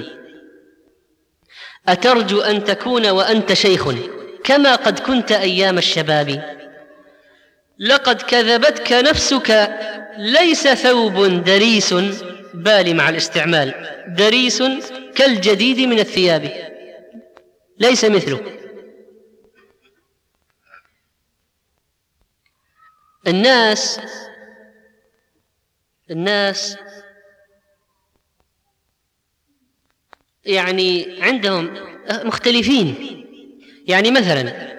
أترجو أن تكون وأنت شيخ كما قد كنت أيام الشباب؟ لقد كذبتك نفسك، ليس ثوب دريس بالي مع الاستعمال، دريس كالجديد من الثياب، ليس مثله. الناس يعني عندهم مختلفين. يعني مثلا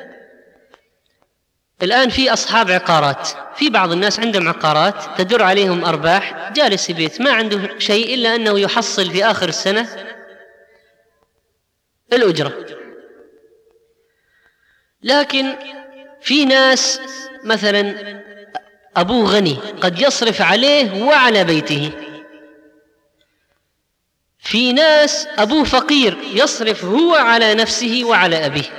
الآن في أصحاب عقارات، في بعض الناس عندهم عقارات تدر عليهم أرباح، جالس في بيت ما عنده شيء إلا أنه يحصل في آخر السنة الأجرة. لكن في ناس مثلا أبوه غني قد يصرف عليه وعلى بيته، في ناس أبوه فقير يصرف هو على نفسه وعلى أبيه،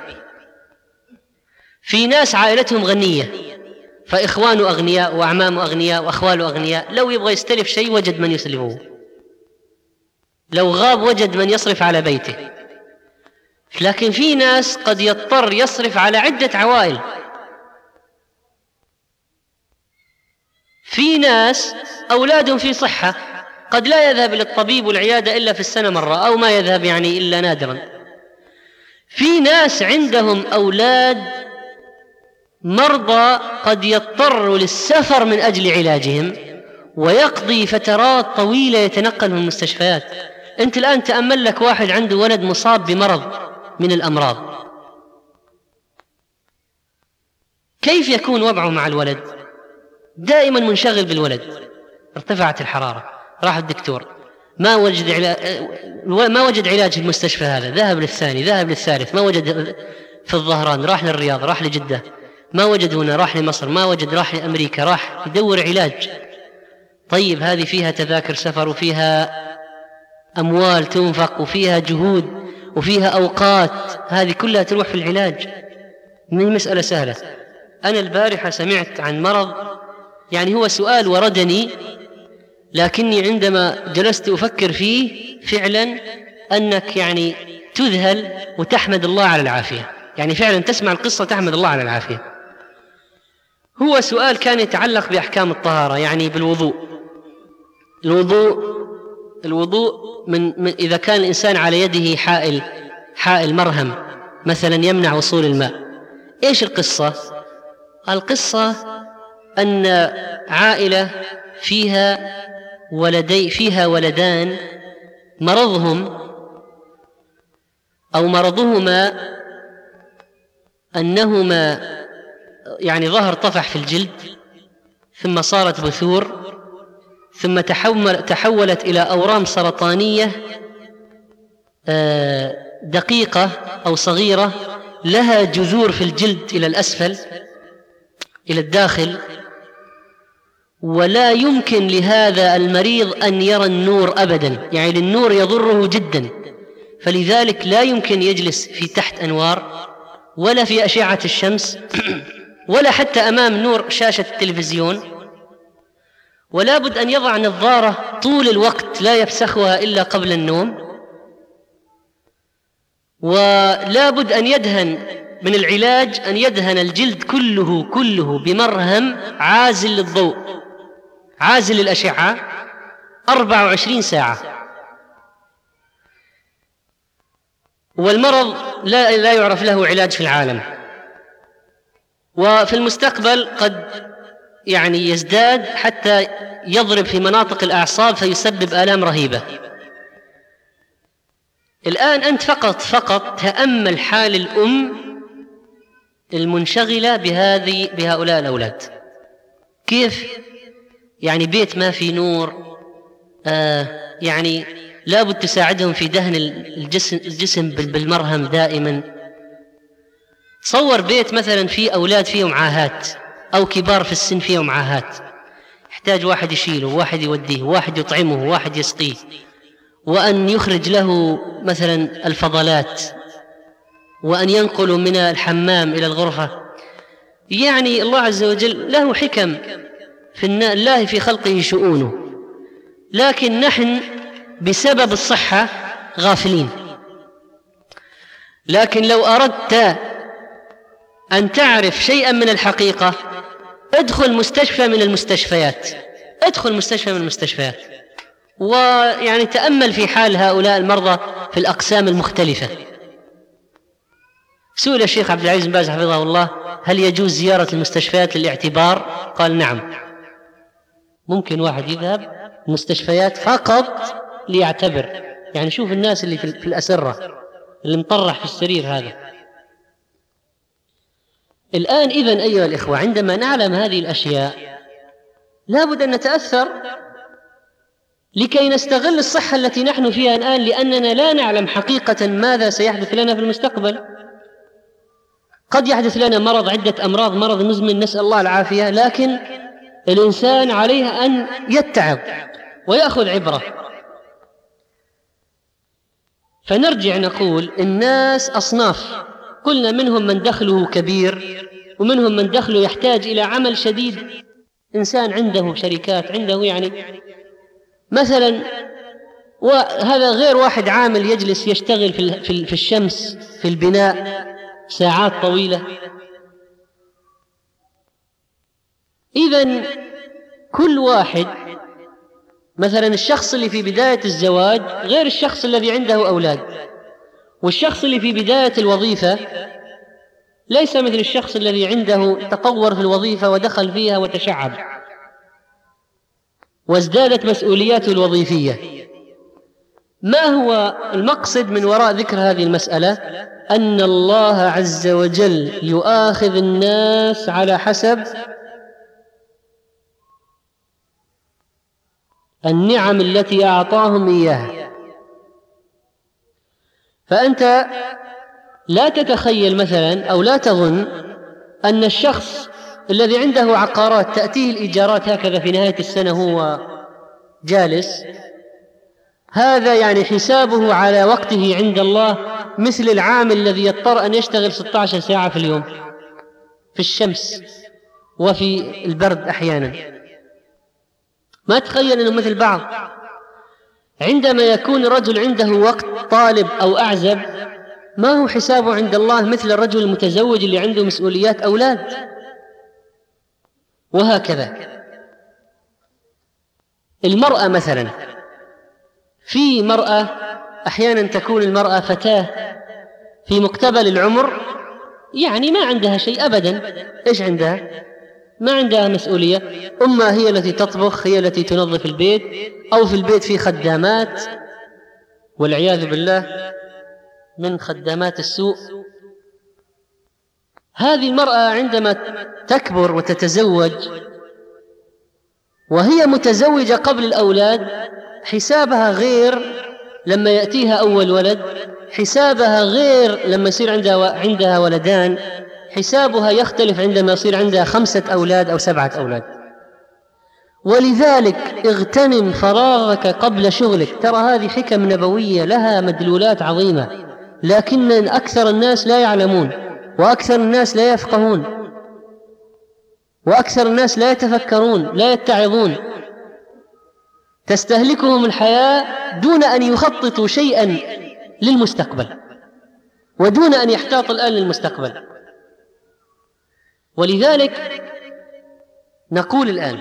في ناس عائلتهم غنية فإخوانه أغنياء وأعمامه أغنياء وأخواله أغنياء، لو يبغى يستلف شيء وجد من يسلفه، لو غاب وجد من يصرف على بيته. لكن في ناس قد يضطر يصرف على عدة عوائل، في ناس أولادهم في صحة قد لا يذهب للطبيب والعيادة إلا في السنة مرة، أو ما يذهب يعني إلا نادرا. في ناس عندهم أولاد مرضى قد يضطر للسفر من أجل علاجهم ويقضي فترات طويلة يتنقل من المستشفيات. أنت الآن تأمل لك واحد عنده ولد مصاب بمرض من الأمراض، كيف يكون وضعه مع الولد؟ دائما منشغل بالولد، ارتفعت الحرارة، راح الدكتور ما وجد علاج في المستشفى هذا، ذهب للثاني، ذهب للثالث، ما وجد في الظهران، راح للرياض، راح لجدة، ما وجد هنا، راح لمصر، ما وجد، راح لأمريكا، راح يدور علاج. طيب هذه فيها تذاكر سفر وفيها أموال تنفق وفيها جهود وفيها أوقات، هذه كلها تروح في العلاج. من مسألة سهلة. أنا البارحة سمعت عن مرض، يعني هو سؤال وردني، لكني عندما جلست أفكر فيه فعلا أنك يعني تذهل وتحمد الله على العافية، يعني فعلا تسمع القصة تحمد الله على العافية. هو سؤال كان يتعلق بأحكام الطهارة، يعني بالوضوء. الوضوء من إذا كان الإنسان على يده حائل مرهم مثلا يمنع وصول الماء. إيش القصة؟ القصة أن عائلة فيها ولدان مرضهما أنهما يعني ظهر طفح في الجلد، ثم صارت بثور، ثم تحولت إلى أورام سرطانية دقيقة أو صغيرة لها جذور في الجلد إلى الأسفل إلى الداخل، ولا يمكن لهذا المريض أن يرى النور أبدا، يعني النور يضره جدا، فلذلك لا يمكن يجلس في تحت أنوار ولا في أشعة الشمس ولا حتى أمام نور شاشة التلفزيون، ولا بد أن يضع نظارة طول الوقت لا يفسخها إلا قبل النوم، ولا بد أن يدهن من العلاج أن يدهن الجلد كله بمرهم عازل للضوء عازل للأشعة 24 ساعة. والمرض لا يعرف له علاج في العالم، وفي المستقبل قد يعني يزداد حتى يضرب في مناطق الأعصاب فيسبب آلام رهيبة. الآن أنت فقط تأمل حال الأم المنشغلة بهؤلاء الأولاد، كيف يعني بيت ما في نور، يعني لابد تساعدهم في دهن الجسم بالمرهم دائما. تصور بيت مثلا فيه أولاد فيهم عاهات أو كبار في السن فيهم عاهات، يحتاج واحد يشيله، واحد يوديه، واحد يطعمه، واحد يسقيه، وأن يخرج له مثلا الفضلات، وأن ينقلوا من الحمام إلى الغرفة. يعني الله عز وجل له حكم الله في خلقه شؤونه، لكن نحن بسبب الصحة غافلين. لكن لو أردت أن تعرف شيئا من الحقيقة ادخل مستشفى من المستشفيات، ويعني تأمل في حال هؤلاء المرضى في الأقسام المختلفة. سئل الشيخ عبد العزيز بن باز حفظه الله هل يجوز زيارة المستشفيات للاعتبار؟ قال نعم، ممكن واحد يذهب المستشفيات فقط ليعتبر، يعني شوف الناس اللي في الأسرة اللي مطرح في السرير هذا. الآن إذن أيها الإخوة، عندما نعلم هذه الأشياء لا بد أن نتأثر لكي نستغل الصحة التي نحن فيها الآن، لأننا لا نعلم حقيقة ماذا سيحدث لنا في المستقبل. قد يحدث لنا مرض، عدة أمراض، مرض مزمن نسأل الله العافية، لكن الإنسان عليه أن يتعظ ويأخذ عبرة. فنرجع نقول الناس أصناف، قلنا منهم من دخله كبير ومنهم من دخله يحتاج إلى عمل شديد. إنسان عنده شركات، عنده يعني مثلا، وهذا غير واحد عامل يجلس يشتغل في الشمس في البناء ساعات طويلة. إذن كل واحد، مثلا الشخص اللي في بداية الزواج غير الشخص الذي عنده أولاد، والشخص اللي في بداية الوظيفة ليس مثل الشخص الذي عنده تطور في الوظيفة ودخل فيها وتشعب وازدادت مسؤولياته الوظيفية. ما هو المقصد من وراء ذكر هذه المسألة؟ أن الله عز وجل يؤاخذ الناس على حسب النعم التي أعطاهم إياها. فأنت لا تتخيل مثلا أو لا تظن أن الشخص الذي عنده عقارات تأتيه الإيجارات هكذا في نهاية السنة هو جالس، هذا يعني حسابه على وقته عند الله مثل العامل الذي يضطر أن يشتغل 16 ساعة في اليوم في الشمس وفي البرد أحيانا. ما تخيل أنه مثل بعض. عندما يكون رجل عنده وقت طالب أو أعزب، ما هو حسابه عند الله مثل الرجل المتزوج اللي عنده مسؤوليات أولاد، وهكذا. المرأة مثلا، في مرأة أحيانا تكون المرأة فتاة في مقتبل العمر، يعني ما عندها شيء أبدا. إيش عندها؟ ما عندها مسؤولية. أما هي التي تطبخ، هي التي تنظف البيت، أو في البيت في خدامات والعياذ بالله من خدامات السوء. هذه المرأة عندما تكبر وتتزوج وهي متزوجة قبل الأولاد، حسابها غير لما يأتيها أول ولد، حسابها غير لما يصير عندها ولدان، حسابها يختلف عندما يصير عندها 5 أولاد أو 7 أولاد. ولذلك اغتنم فراغك قبل شغلك. ترى هذه حكم نبوية لها مدلولات عظيمة، لكن أكثر الناس لا يعلمون، وأكثر الناس لا يفقهون، وأكثر الناس لا يتفكرون، لا يتعظون. تستهلكهم الحياة دون أن يخططوا شيئا للمستقبل، ودون أن يحتاطوا الآن للمستقبل. ولذلك نقول الآن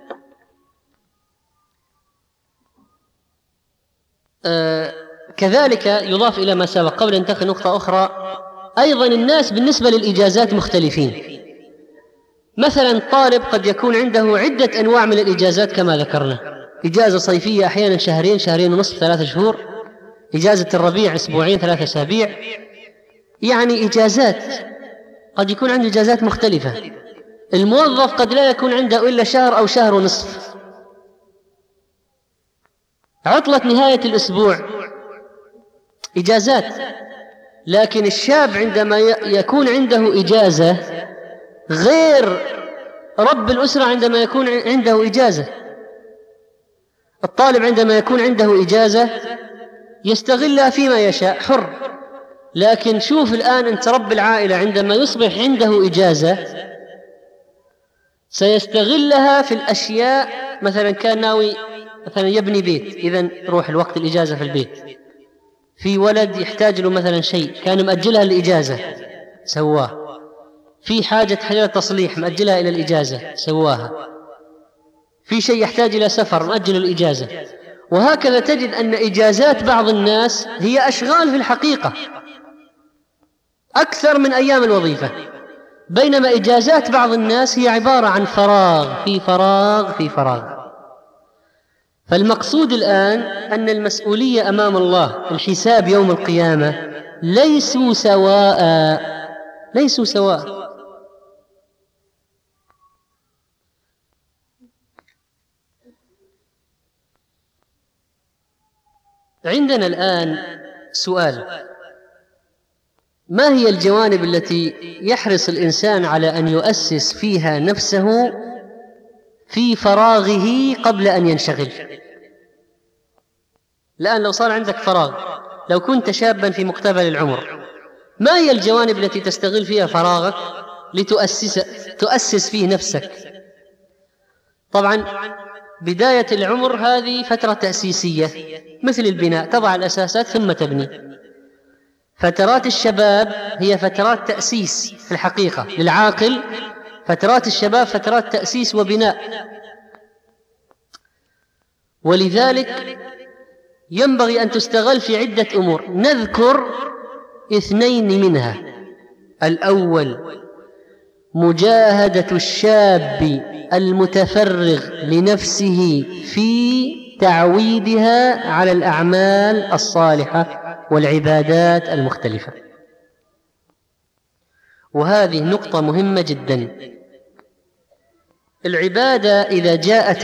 كذلك يضاف إلى ما سبق قبل أن ننتقل نقطة أخرى. أيضا الناس بالنسبة للإجازات مختلفين. مثلا طالب قد يكون عنده عدة أنواع من الإجازات كما ذكرنا، إجازة صيفية أحيانا شهرين، شهرين ونصف، 3 شهور، إجازة الربيع 2 3 أسابيع، يعني إجازات قد يكون عنده إجازات مختلفة. الموظف قد لا يكون عنده إلا شهر أو شهر ونصف، عطلة نهاية الأسبوع، إجازات. لكن الشاب عندما يكون عنده إجازة غير رب الأسرة عندما يكون عنده إجازة. الطالب عندما يكون عنده إجازة يستغلها فيما يشاء، حر. لكن شوف الآن أنت رب العائلة عندما يصبح عنده إجازة سيستغلها في الأشياء. مثلا كان ناوي مثلا يبني بيت، إذن روح الوقت الإجازة في البيت. في ولد يحتاج له مثلا شيء كان مأجلها الإجازة سواه، في حاجة تصليح مأجلها إلى الإجازة سواها، في شيء يحتاج إلى سفر مأجل الإجازة. وهكذا تجد أن إجازات بعض الناس هي أشغال في الحقيقة أكثر من أيام الوظيفة، بينما إجازات بعض الناس هي عبارة عن فراغ في فراغ في فراغ. فالمقصود الآن أن المسؤولية أمام الله، الحساب يوم القيامة، ليسوا سواء. عندنا الآن سؤال: ما هي الجوانب التي يحرص الإنسان على أن يؤسس فيها نفسه في فراغه قبل أن ينشغل؟ الآن لو صار عندك فراغ، لو كنت شابا في مقتبل العمر، ما هي الجوانب التي تستغل فيها فراغك تؤسس فيه نفسك؟ طبعا بداية العمر هذه فترة تأسيسية مثل البناء، تضع الأساسات ثم تبني. فترات الشباب هي فترات تأسيس في الحقيقة للعاقل، فترات الشباب فترات تأسيس وبناء، ولذلك ينبغي أن تستغل في عدة أمور. نذكر 2 منها. الأول: مجاهدة الشاب المتفرغ لنفسه في تعويدها على الأعمال الصالحة والعبادات المختلفة، وهذه نقطة مهمة جدا. العبادة إذا جاءت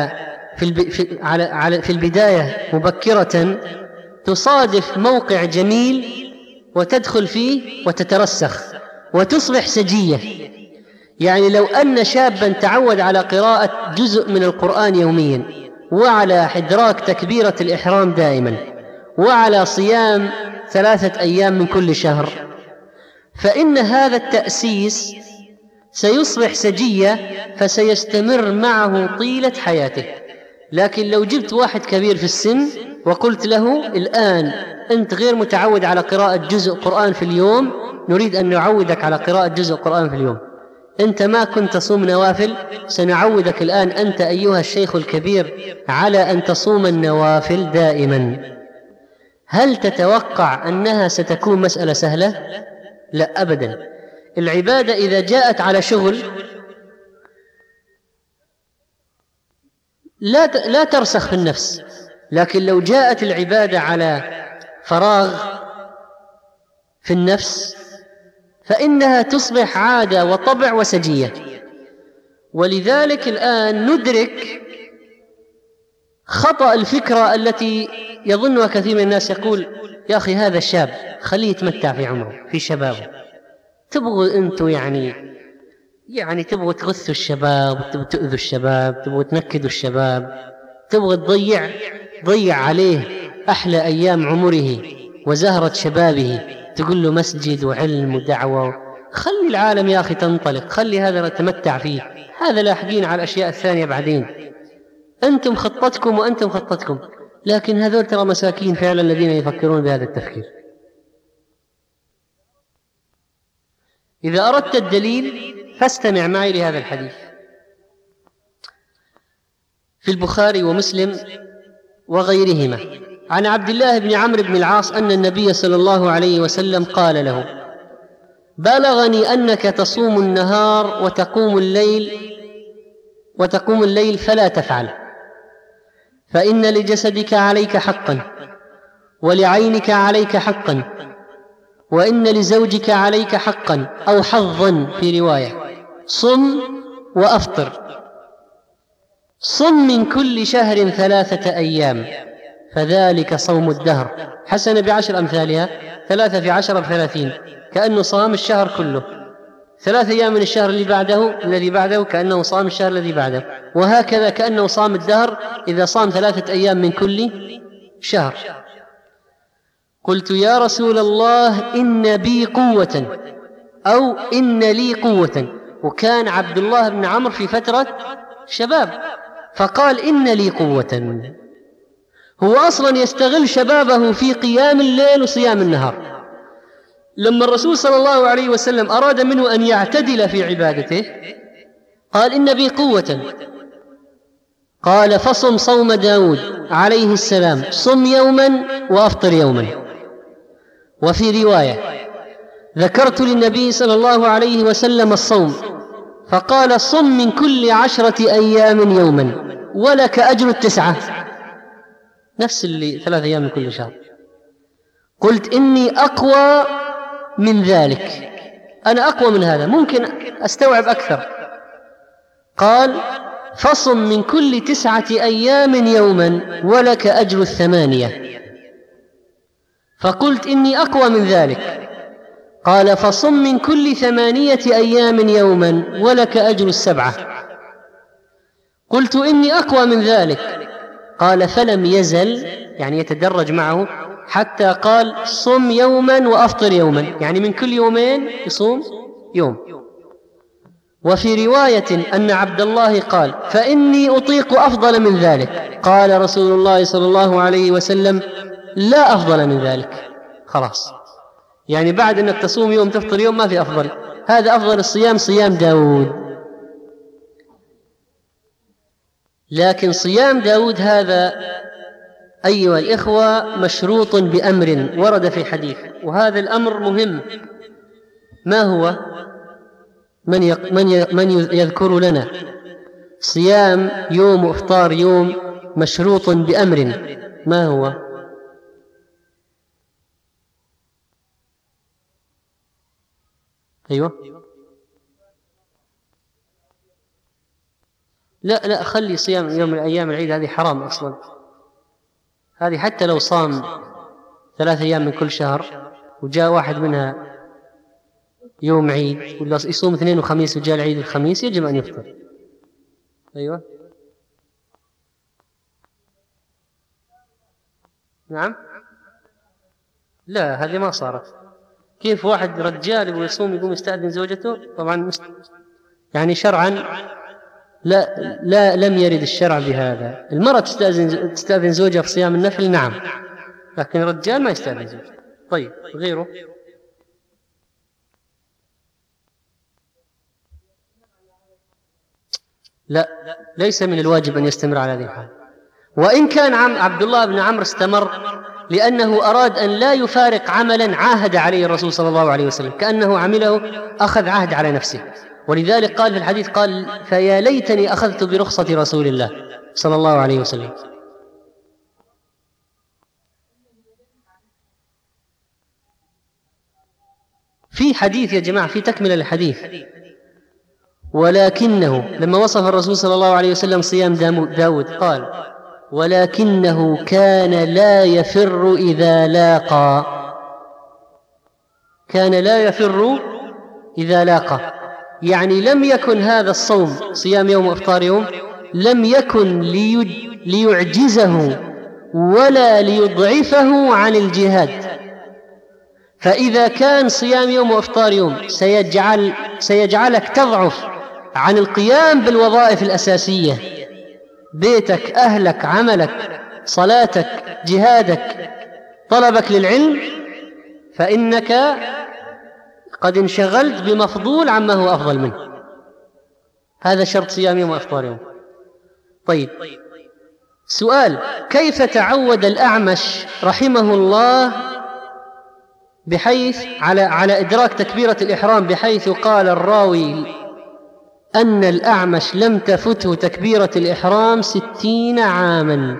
في البداية مبكرة تصادف موقع جميل وتدخل فيه وتترسخ وتصبح سجية. يعني لو أن شابا تعود على قراءة جزء من القرآن يوميا، وعلى إدراك تكبيرة الإحرام دائما، وعلى صيام 3 أيام من كل شهر، فإن هذا التأسيس سيصبح سجية فسيستمر معه طيلة حياته. لكن لو جبت واحد كبير في السن وقلت له: الآن أنت غير متعود على قراءة جزء قرآن في اليوم، نريد أن نعودك على قراءة جزء قرآن في اليوم، أنت ما كنت تصوم نوافل، سنعودك الآن أنت أيها الشيخ الكبير على أن تصوم النوافل دائما. هل تتوقع أنها ستكون مسألة سهلة؟ لا أبدا. العبادة إذا جاءت على شغل لا ترسخ في النفس، لكن لو جاءت العبادة على فراغ في النفس فإنها تصبح عادة وطبع وسجية. ولذلك الآن ندرك خطأ الفكرة التي يظنها كثير من الناس، يقول: يا أخي هذا الشاب خليه يتمتع في عمره في شبابه، تبغوا أنتوا يعني تبغوا تغثوا الشباب، تبغوا تؤذوا الشباب، تبغوا تنكدوا الشباب، تبغوا تضيع عليه أحلى أيام عمره وزهرة شبابه، تقول له مسجد وعلم ودعوة. خلي العالم يا أخي تنطلق، خلي هذا نتمتع فيه، هذا لاحقين على الأشياء الثانية بعدين، أنتم خطتكم وأنتم خطتكم. لكن هذول ترى مساكين فعلا الذين يفكرون بهذا التفكير. إذا أردت الدليل فاستمع معي لهذا الحديث في البخاري ومسلم وغيرهما عن عبد الله بن عمرو بن العاص أن النبي صلى الله عليه وسلم قال له: بلغني أنك تصوم النهار وتقوم الليل فلا تفعل، فإن لجسدك عليك حقا، ولعينك عليك حقا، وإن لزوجك عليك حقا أو حظا في رواية، صم وأفطر، صم من كل شهر 3 أيام، فذلك صوم الدهر، حسنة ب10 أمثالها، 3 في 10 ب30، كأنه صام الشهر كله. 3 أيام من الشهر الذي بعده كأنه صام الشهر الذي بعده، وهكذا كأنه صام الدهر إذا صام 3 أيام من كل شهر. قلت: يا رسول الله إن بي قوة، أو إن لي قوة. وكان عبد الله بن عمرو في فترة شباب، فقال: إن لي قوة. هو أصلا يستغل شبابه في قيام الليل وصيام النهار. لما الرسول صلى الله عليه وسلم أراد منه أن يعتدل في عبادته قال: إن بي قوة. قال: فصم صوم داود عليه السلام، صم يوما وأفطر يوما. وفي رواية: ذكرت للنبي صلى الله عليه وسلم الصوم فقال: صم من كل 10 أيام يوما ولك أجر 9. نفس اللي 3 أيام من كل شهر. قلت إني أقوى من ذلك، أنا أقوى من هذا، ممكن أستوعب أكثر. قال فصم من كل 9 أيام يوما ولك أجر 8. فقلت إني أقوى من ذلك. قال فصم من كل 8 أيام يوما ولك أجر 7. قلت إني أقوى من ذلك. قال فلم يزل، يعني يتدرج معه حتى قال صم يوما وأفطر يوما، يعني من كل يومين يصوم يوم. وفي رواية أن عبد الله قال فإني أطيق أفضل من ذلك. قال رسول الله صلى الله عليه وسلم لا أفضل من ذلك. خلاص، يعني بعد أنك تصوم يوم تفطر يوم ما في أفضل، هذا أفضل الصيام صيام داود. لكن صيام داود هذا أيها الإخوة مشروط بأمر ورد في حديث، وهذا الأمر مهم. ما هو؟ من يذكر لنا صيام يوم وإفطار يوم مشروط بأمر، ما هو؟ أيوة. لا خلي صيام يوم من أيام العيد، هذه حرام أصلا. هذه حتى لو صام 3 أيام من كل شهر وجاء واحد منها يوم عيد، ولا يصوم 2 وخميس وجاء العيد الخميس، يجب أن يفطر. أيوة. نعم. لا، هذه ما صارت. كيف واحد رجال يبغى يصوم يقوم يستأذن زوجته؟ طبعا يعني شرعا لا لم يرد الشرع بهذا. المرأة تستأذن زوجها في صيام النفل، نعم، لكن الرجال ما يستأذن زوجته. طيب، غيره؟ لا، ليس من الواجب أن يستمر على هذه الحال. وإن كان عبد الله بن عمرو استمر لأنه أراد أن لا يفارق عملا عاهد عليه الرسول صلى الله عليه وسلم، كأنه عمله أخذ عهد على نفسه. ولذلك قال في الحديث، قال فيا ليتني أخذت برخصة رسول الله صلى الله عليه وسلم. في حديث يا جماعة، في تكملة الحديث، ولكنه لما وصف الرسول صلى الله عليه وسلم صيام داود قال ولكنه كان لا يفر إذا لاقى. كان لا يفر إذا لاقى، يعني لم يكن هذا الصوم صيام يوم وإفطار يوم لم يكن ليعجزه ولا ليضعفه عن الجهاد. فإذا كان صيام يوم وإفطار يوم سيجعلك تضعف عن القيام بالوظائف الأساسية، بيتك، أهلك، عملك، صلاتك، جهادك، طلبك للعلم، فإنك قد انشغلت بمفضول عما هو أفضل منه. هذا شرط صيام يوم وإفطار يوم. طيب، سؤال: كيف تعود الأعمش رحمه الله بحيث على إدراك تكبيرة الإحرام، بحيث قال الراوي أن الأعمش لم تفته تكبيرة الإحرام 60 عاما.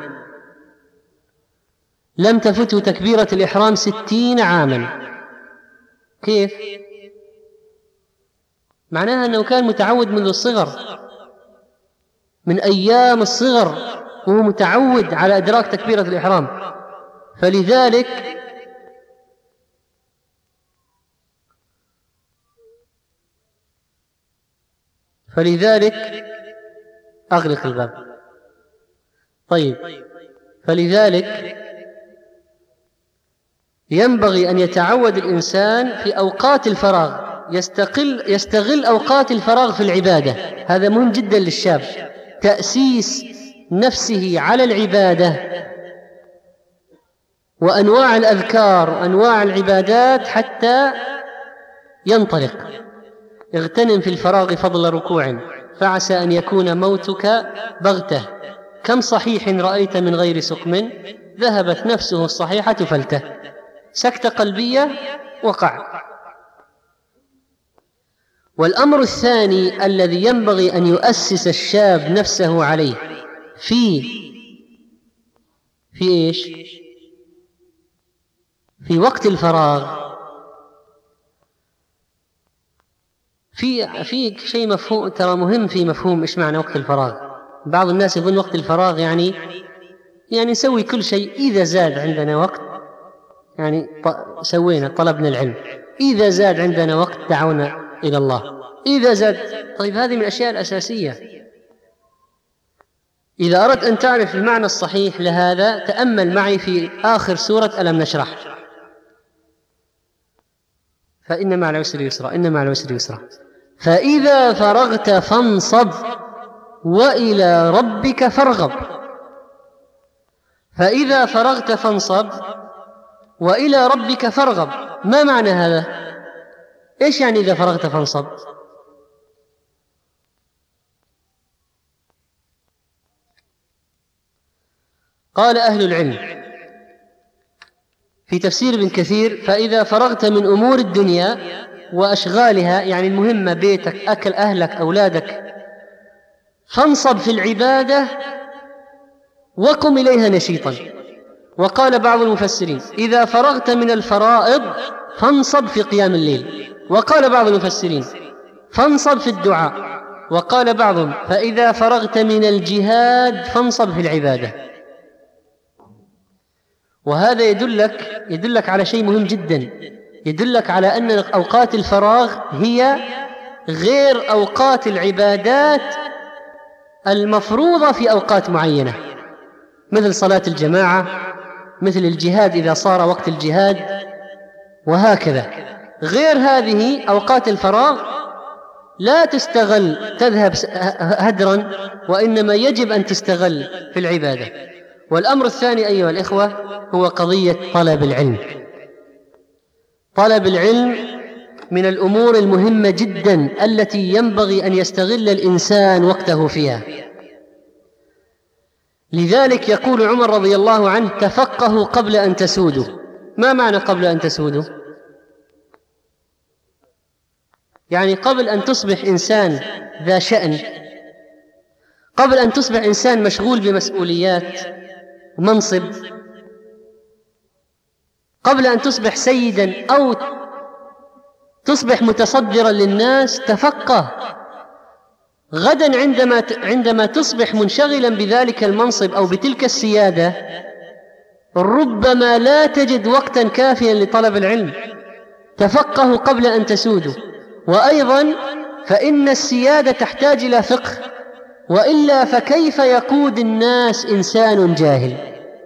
لم تفته تكبيرة الإحرام 60 عاما. كيف؟ معناها أنه كان متعود منذ الصغر، من أيام الصغر وهو متعود على إدراك تكبيرة الإحرام. فلذلك أغلق الباب. طيب، فلذلك ينبغي أن يتعود الإنسان في أوقات الفراغ، يستغل أوقات الفراغ في العبادة. هذا مهم جدا للشاب، تأسيس نفسه على العبادة وأنواع الأذكار وأنواع العبادات حتى ينطلق. اغتنم في الفراغ فضل ركوع، فعسى أن يكون موتك بغتة. كم صحيح رأيت من غير سقم، ذهبت نفسه الصحيحة فلته. سكتة قلبية وقع. والأمر الثاني الذي ينبغي أن يؤسس الشاب نفسه عليه في إيش؟ في وقت الفراغ. في شيء مفهوم ترى مهم في مفهوم إيش معنى وقت الفراغ. بعض الناس يظن وقت الفراغ يعني نسوي كل شيء، إذا زاد عندنا وقت يعني سوينا طلبنا العلم، إذا زاد عندنا وقت دعونا إلى الله، إذا زاد. طيب هذه من الأشياء الأساسية. إذا أردت أن تعرف المعنى الصحيح لهذا تأمل معي في آخر سورة ألم نشرح، فإن مع العسر يسرا، إن مع العسر يسرا، فإذا فرغت فانصب وإلى ربك فارغب. فإذا فرغت فانصب وإلى ربك فارغب، ما معنى هذا؟ إيش يعني إذا فرغت فانصب؟ قال أهل العلم في تفسير ابن كثير: فإذا فرغت من أمور الدنيا وأشغالها، يعني المهمة، بيتك، أكل أهلك، أولادك، فانصب في العبادة وقم إليها نشيطا. وقال بعض المفسرين: إذا فرغت من الفرائض فانصب في قيام الليل. وقال بعض المفسرين: فانصب في الدعاء. وقال بعضهم: فإذا فرغت من الجهاد فانصب في العبادة. وهذا يدلك على شيء مهم جدا، يدلك على أن أوقات الفراغ هي غير أوقات العبادات المفروضة في أوقات معينة، مثل صلاة الجماعة، مثل الجهاد إذا صار وقت الجهاد، وهكذا. غير هذه أوقات الفراغ لا تستغل تذهب هدرا، وإنما يجب أن تستغل في العبادة. والأمر الثاني أيها الإخوة هو قضية طلب العلم. طلب العلم من الأمور المهمة جدا التي ينبغي أن يستغل الإنسان وقته فيها. لذلك يقول عمر رضي الله عنه: تفقهوا قبل أن تسودوا. ما معنى قبل أن تسودوا؟ يعني قبل أن تصبح إنسان ذا شأن، قبل أن تصبح إنسان مشغول بمسؤوليات ومنصب، قبل أن تصبح سيدا أو تصبح متصدرا للناس، تفقه. غدا عندما تصبح منشغلا بذلك المنصب أو بتلك السيادة، ربما لا تجد وقتا كافيا لطلب العلم. تفقهوا قبل أن تسودوا. وأيضا فإن السيادة تحتاج إلى فقه، وإلا فكيف يقود الناس إنسان جاهل؟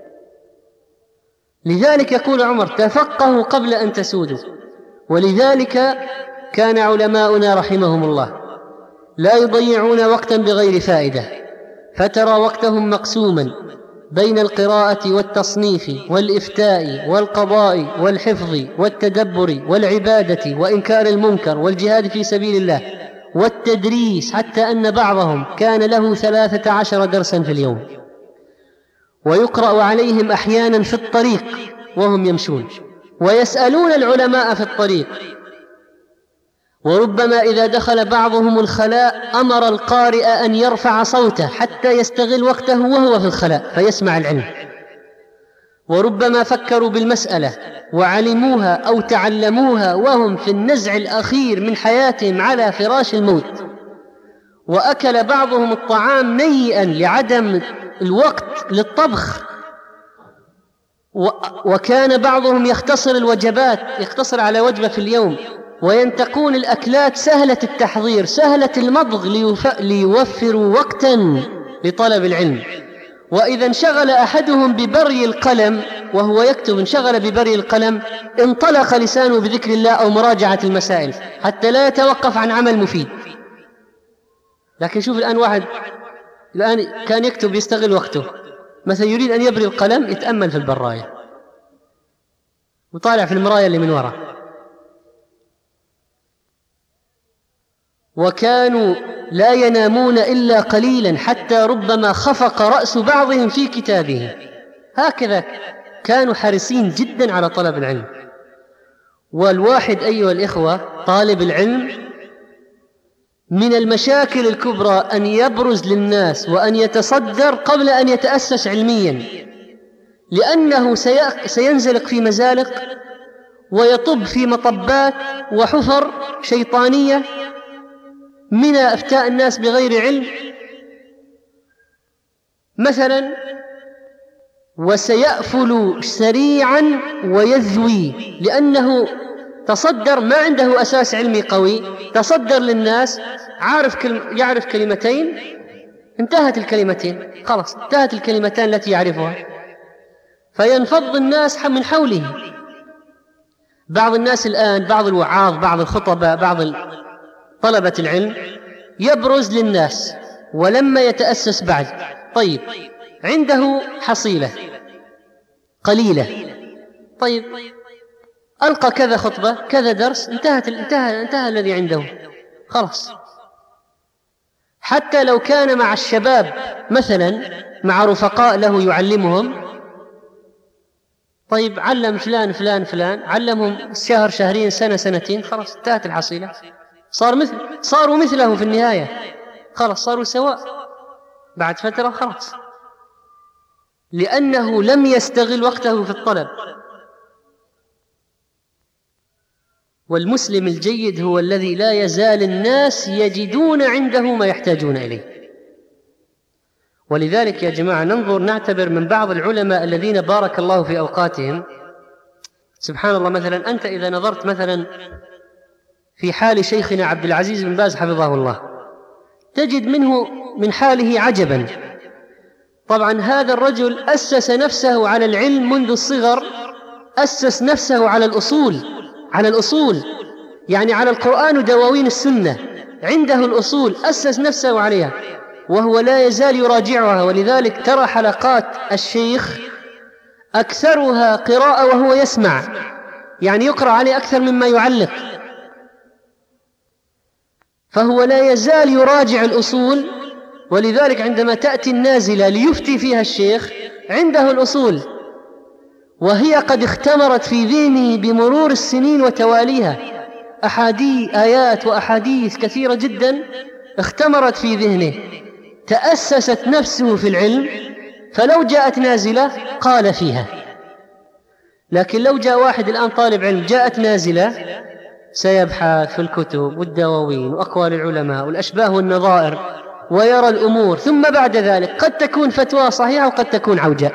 لذلك يقول عمر: تفقهوا قبل أن تسودوا. ولذلك كان علماؤنا رحمهم الله لا يضيعون وقتا بغير فائدة، فترى وقتهم مقسوما بين القراءة والتصنيف والإفتاء والقضاء والحفظ والتدبر والعبادة وإنكار المنكر والجهاد في سبيل الله والتدريس، حتى أن بعضهم كان له 13 درسا في اليوم، ويقرأ عليهم أحيانا في الطريق وهم يمشون، ويسألون العلماء في الطريق. وربما إذا دخل بعضهم الخلاء أمر القارئ أن يرفع صوته حتى يستغل وقته وهو في الخلاء فيسمع العلم. وربما فكروا بالمسألة وعلموها أو تعلموها وهم في النزع الأخير من حياتهم على فراش الموت. وأكل بعضهم الطعام نيئا لعدم الوقت للطبخ، وكان بعضهم يختصر الوجبات، يقتصر على وجبة في اليوم، وينتقون الأكلات سهلة التحضير سهلة المضغ ليوفروا وقتا لطلب العلم. وإذا انشغل أحدهم ببري القلم وهو يكتب، انشغل ببري القلم، انطلق لسانه بذكر الله أو مراجعة المسائل حتى لا يتوقف عن عمل مفيد. لكن شوف الآن واحد الآن كان يكتب يستغل وقته، مثلا يريد أن يبري القلم يتأمل في البراية وطالع في المراية اللي من وراء. وكانوا لا ينامون إلا قليلا حتى ربما خفق رأس بعضهم في كتابه. هكذا كانوا حريصين جدا على طلب العلم. والواحد أيها الإخوة طالب العلم من المشاكل الكبرى أن يبرز للناس وأن يتصدر قبل أن يتأسس علميا. لأنه سينزلق في مزالق ويطب في مطبات وحفر شيطانية من إفتاء الناس بغير علم مثلا، وسيأفل سريعا ويذوي، لأنه تصدر ما عنده أساس علمي قوي، تصدر للناس يعرف كلمتين، انتهت الكلمتين، خلاص انتهت الكلمتان التي يعرفها، فينفض الناس من حوله. بعض الناس الآن، بعض الوعاظ، بعض الخطباء، بعض طلبة العلم يبرز للناس ولما يتأسس بعد، طيب عنده حصيلة قليلة، طيب ألقى كذا خطبة كذا درس، انتهى الذي عنده، خلاص. حتى لو كان مع الشباب مثلا، مع رفقاء له يعلمهم، طيب علم فلان علمهم شهر شهرين سنة سنتين، خلاص انتهت الحصيلة، صاروا مثله في النهاية، خلاص صاروا سواء بعد فترة، خلاص، لأنه لم يستغل وقته في الطلب. والمسلم الجيد هو الذي لا يزال الناس يجدون عنده ما يحتاجون إليه. ولذلك يا جماعة نعتبر من بعض العلماء الذين بارك الله في أوقاتهم، سبحان الله، مثلا أنت إذا نظرت مثلا في حال شيخنا عبد العزيز بن باز حفظه الله، تجد من حاله عجبا. طبعا هذا الرجل أسس نفسه على العلم منذ الصغر، أسس نفسه على الأصول، يعني على القرآن ودواوين السنة، عنده الأصول أسس نفسه عليها، وهو لا يزال يراجعها. ولذلك ترى حلقات الشيخ أكثرها قراءة وهو يسمع، يعني يقرأ عليه أكثر مما يعلق، فهو لا يزال يراجع الأصول. ولذلك عندما تأتي النازلة ليفتي فيها الشيخ عنده الأصول، وهي قد اختمرت في ذهنه بمرور السنين وتواليها، آيات وأحاديث كثيرة جدا اختمرت في ذهنه، تأسست نفسه في العلم، فلو جاءت نازلة قال فيها. لكن لو جاء واحد الآن طالب علم جاءت نازلة، سيبحث في الكتب والدواوين وأقوال العلماء والأشباه والنظائر ويرى الأمور، ثم بعد ذلك قد تكون فتوى صحيحة وقد تكون عوجاء.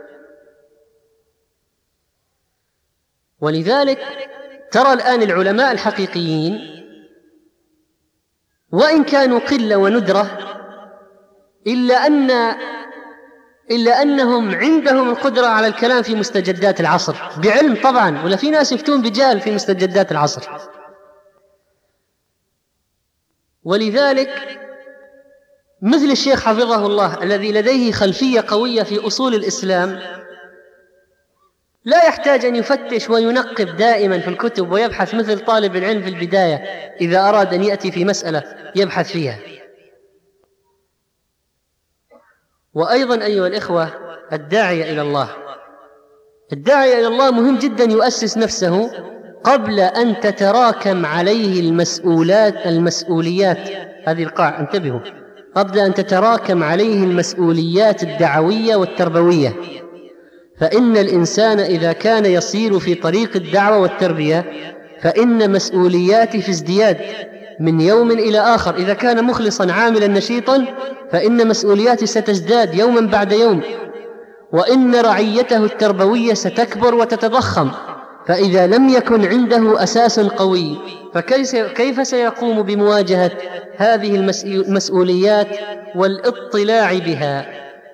ولذلك ترى الآن العلماء الحقيقيين وإن كانوا قلة وندرة، إلا أنهم عندهم القدرة على الكلام في مستجدات العصر بعلم طبعا، ولا في ناس يفتون بجهل في مستجدات العصر. ولذلك مثل الشيخ حفظه الله الذي لديه خلفية قوية في أصول الإسلام لا يحتاج أن يفتش وينقب دائما في الكتب ويبحث مثل طالب العلم في البداية إذا أراد أن يأتي في مسألة يبحث فيها. وأيضا أيها الإخوة، الداعية إلى الله مهم جدا يؤسس نفسه قبل أن تتراكم عليه المسؤوليات، هذه القاعدة انتبهوا، قبل أن تتراكم عليه المسؤوليات الدعوية والتربوية. فإن الإنسان إذا كان يسير في طريق الدعوة والتربية فإن مسؤولياته في ازدياد من يوم إلى آخر. إذا كان مخلصا عاملا نشيطا فإن مسؤولياته ستزداد يوما بعد يوم، وإن رعيته التربوية ستكبر وتتضخم. فإذا لم يكن عنده أساس قوي فكيف سيقوم بمواجهة هذه المسؤوليات والاطلاع بها؟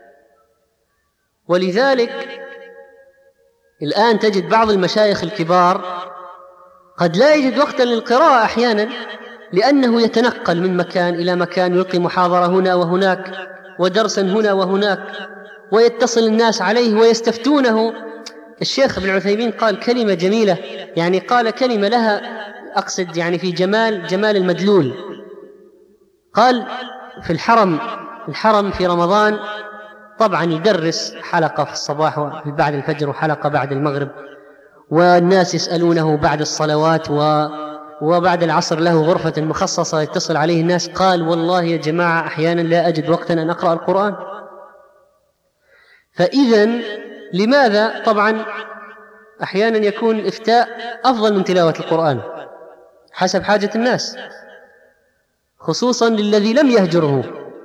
ولذلك الآن تجد بعض المشايخ الكبار قد لا يجد وقتا للقراءة أحيانا، لأنه يتنقل من مكان إلى مكان، يلقي محاضرة هنا وهناك ودرسا هنا وهناك، ويتصل الناس عليه ويستفتونه. الشيخ ابن عثيمين قال كلمة جميلة، يعني قال كلمة لها أقصد يعني في جمال المدلول. قال في الحرم في رمضان طبعا يدرس حلقة في الصباح بعد الفجر وحلقة بعد المغرب، والناس يسألونه بعد الصلوات، وبعد العصر له غرفة مخصصة يتصل عليه الناس. قال والله يا جماعة أحيانا لا أجد وقتا أن أقرأ القرآن. فإذن لماذا؟ طبعا أحيانا يكون الإفتاء أفضل من تلاوة القرآن حسب حاجة الناس، خصوصا للذي لم يهجره.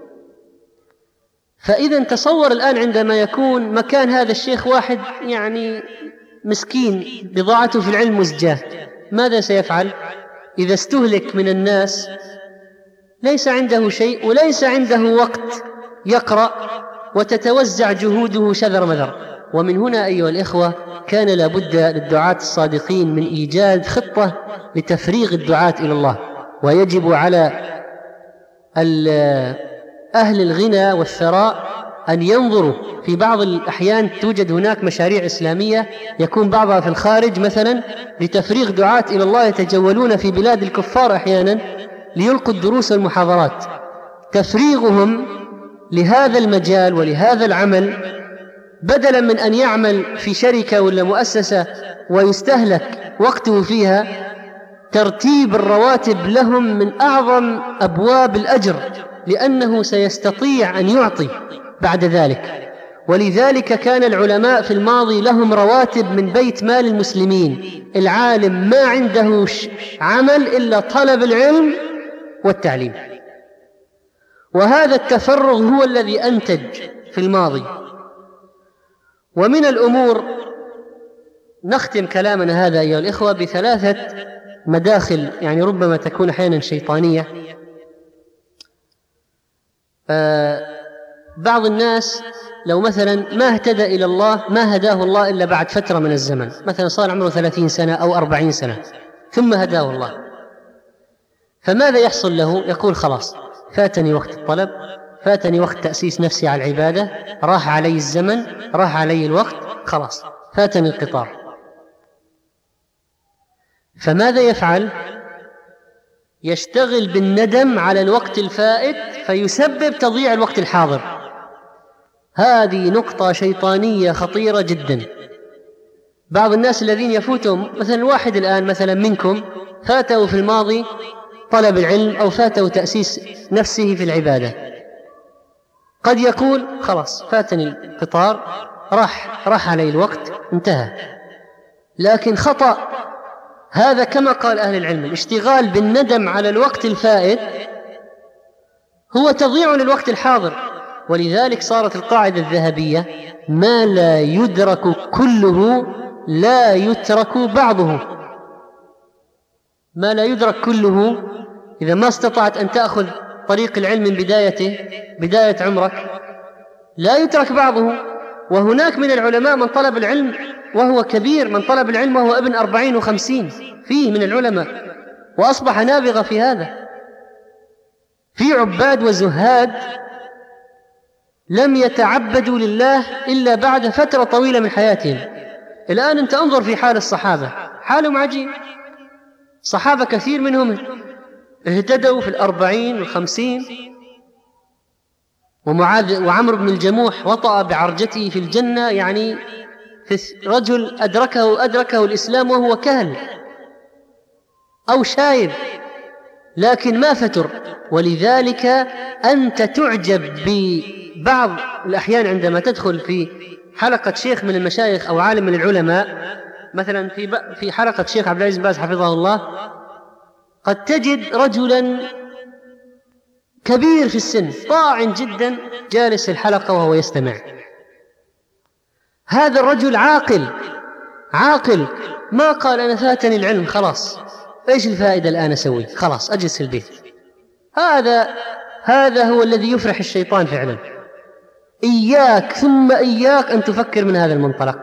فإذا تصور الآن عندما يكون مكان هذا الشيخ واحد يعني مسكين بضاعته في العلم مزجاة، ماذا سيفعل؟ إذا استهلك من الناس ليس عنده شيء وليس عنده وقت يقرأ، وتتوزع جهوده شذر مذر. ومن هنا أيها الإخوة كان لابد للدعاة الصادقين من إيجاد خطة لتفريغ الدعاة إلى الله. ويجب على أهل الغنى والثراء أن ينظروا. في بعض الأحيان توجد هناك مشاريع إسلامية يكون بعضها في الخارج مثلا لتفريغ دعاة إلى الله، يتجولون في بلاد الكفار أحيانا ليلقوا الدروس والمحاضرات. تفريغهم لهذا المجال ولهذا العمل بدلا من أن يعمل في شركة ولا مؤسسة ويستهلك وقته فيها، ترتيب الرواتب لهم من أعظم أبواب الأجر، لأنه سيستطيع أن يعطي بعد ذلك. ولذلك كان العلماء في الماضي لهم رواتب من بيت مال المسلمين. العالم ما عنده عمل إلا طلب العلم والتعليم، وهذا التفرغ هو الذي أنتج في الماضي. ومن الأمور، نختم كلامنا هذا أيها الإخوة بثلاثة مداخل يعني ربما تكون أحيانا شيطانية. بعض الناس لو مثلا ما اهتدى إلى الله ما هداه الله إلا بعد فترة من الزمن، مثلا صار عمره 30 سنة أو 40 سنة ثم هداه الله، فماذا يحصل له؟ يقول خلاص فاتني وقت الطلب، فاتني وقت تأسيس نفسي على العبادة، راح علي الزمن، راح علي الوقت، خلاص فاتني القطار. فماذا يفعل؟ يشتغل بالندم على الوقت الفائت فيسبب تضييع الوقت الحاضر. هذه نقطة شيطانية خطيرة جدا. بعض الناس الذين يفوتهم مثلا واحد الآن مثلا منكم فاته في الماضي طلب العلم أو فاته تأسيس نفسه في العبادة، قد يقول خلاص فاتني القطار، راح علي الوقت، انتهى. لكن خطأ هذا. كما قال أهل العلم الاشتغال بالندم على الوقت الفائت هو تضييع للوقت الحاضر. ولذلك صارت القاعدة الذهبية: ما لا يدرك كله لا يترك بعضه. ما لا يدرك كله، إذا ما استطعت أن تأخذ طريق العلم من بدايته، بداية عمرك، لا يترك بعضه. وهناك من العلماء من طلب العلم وهو كبير، من طلب العلم وهو ابن 40 و50، فيه من العلماء وأصبح نابغة في هذا. في عباد وزهاد لم يتعبدوا لله إلا بعد فترة طويلة من حياتهم. الآن أنت انظر في حال الصحابة، حالهم عجيب. صحابة كثير منهم اهتدوا في 40 و50، وعمرو بن الجموح وطأ بعرجته في الجنة، يعني رجل أدركه الإسلام وهو كهل أو شايب، لكن ما فتر. ولذلك أنت تعجب ببعض الأحيان عندما تدخل في حلقة شيخ من المشايخ أو عالم من العلماء، مثلا في حلقة شيخ عبد العزيز بن باز حفظه الله، قد تجد رجلا كبير في السن طاعن جدا جالس في الحلقة وهو يستمع. هذا الرجل عاقل ما قال أنا فاتني العلم خلاص، إيش الفائدة الآن أسوي؟ خلاص أجلس في البيت. هذا هو الذي يفرح الشيطان فعلا. إياك ثم إياك أن تفكر من هذا المنطلق.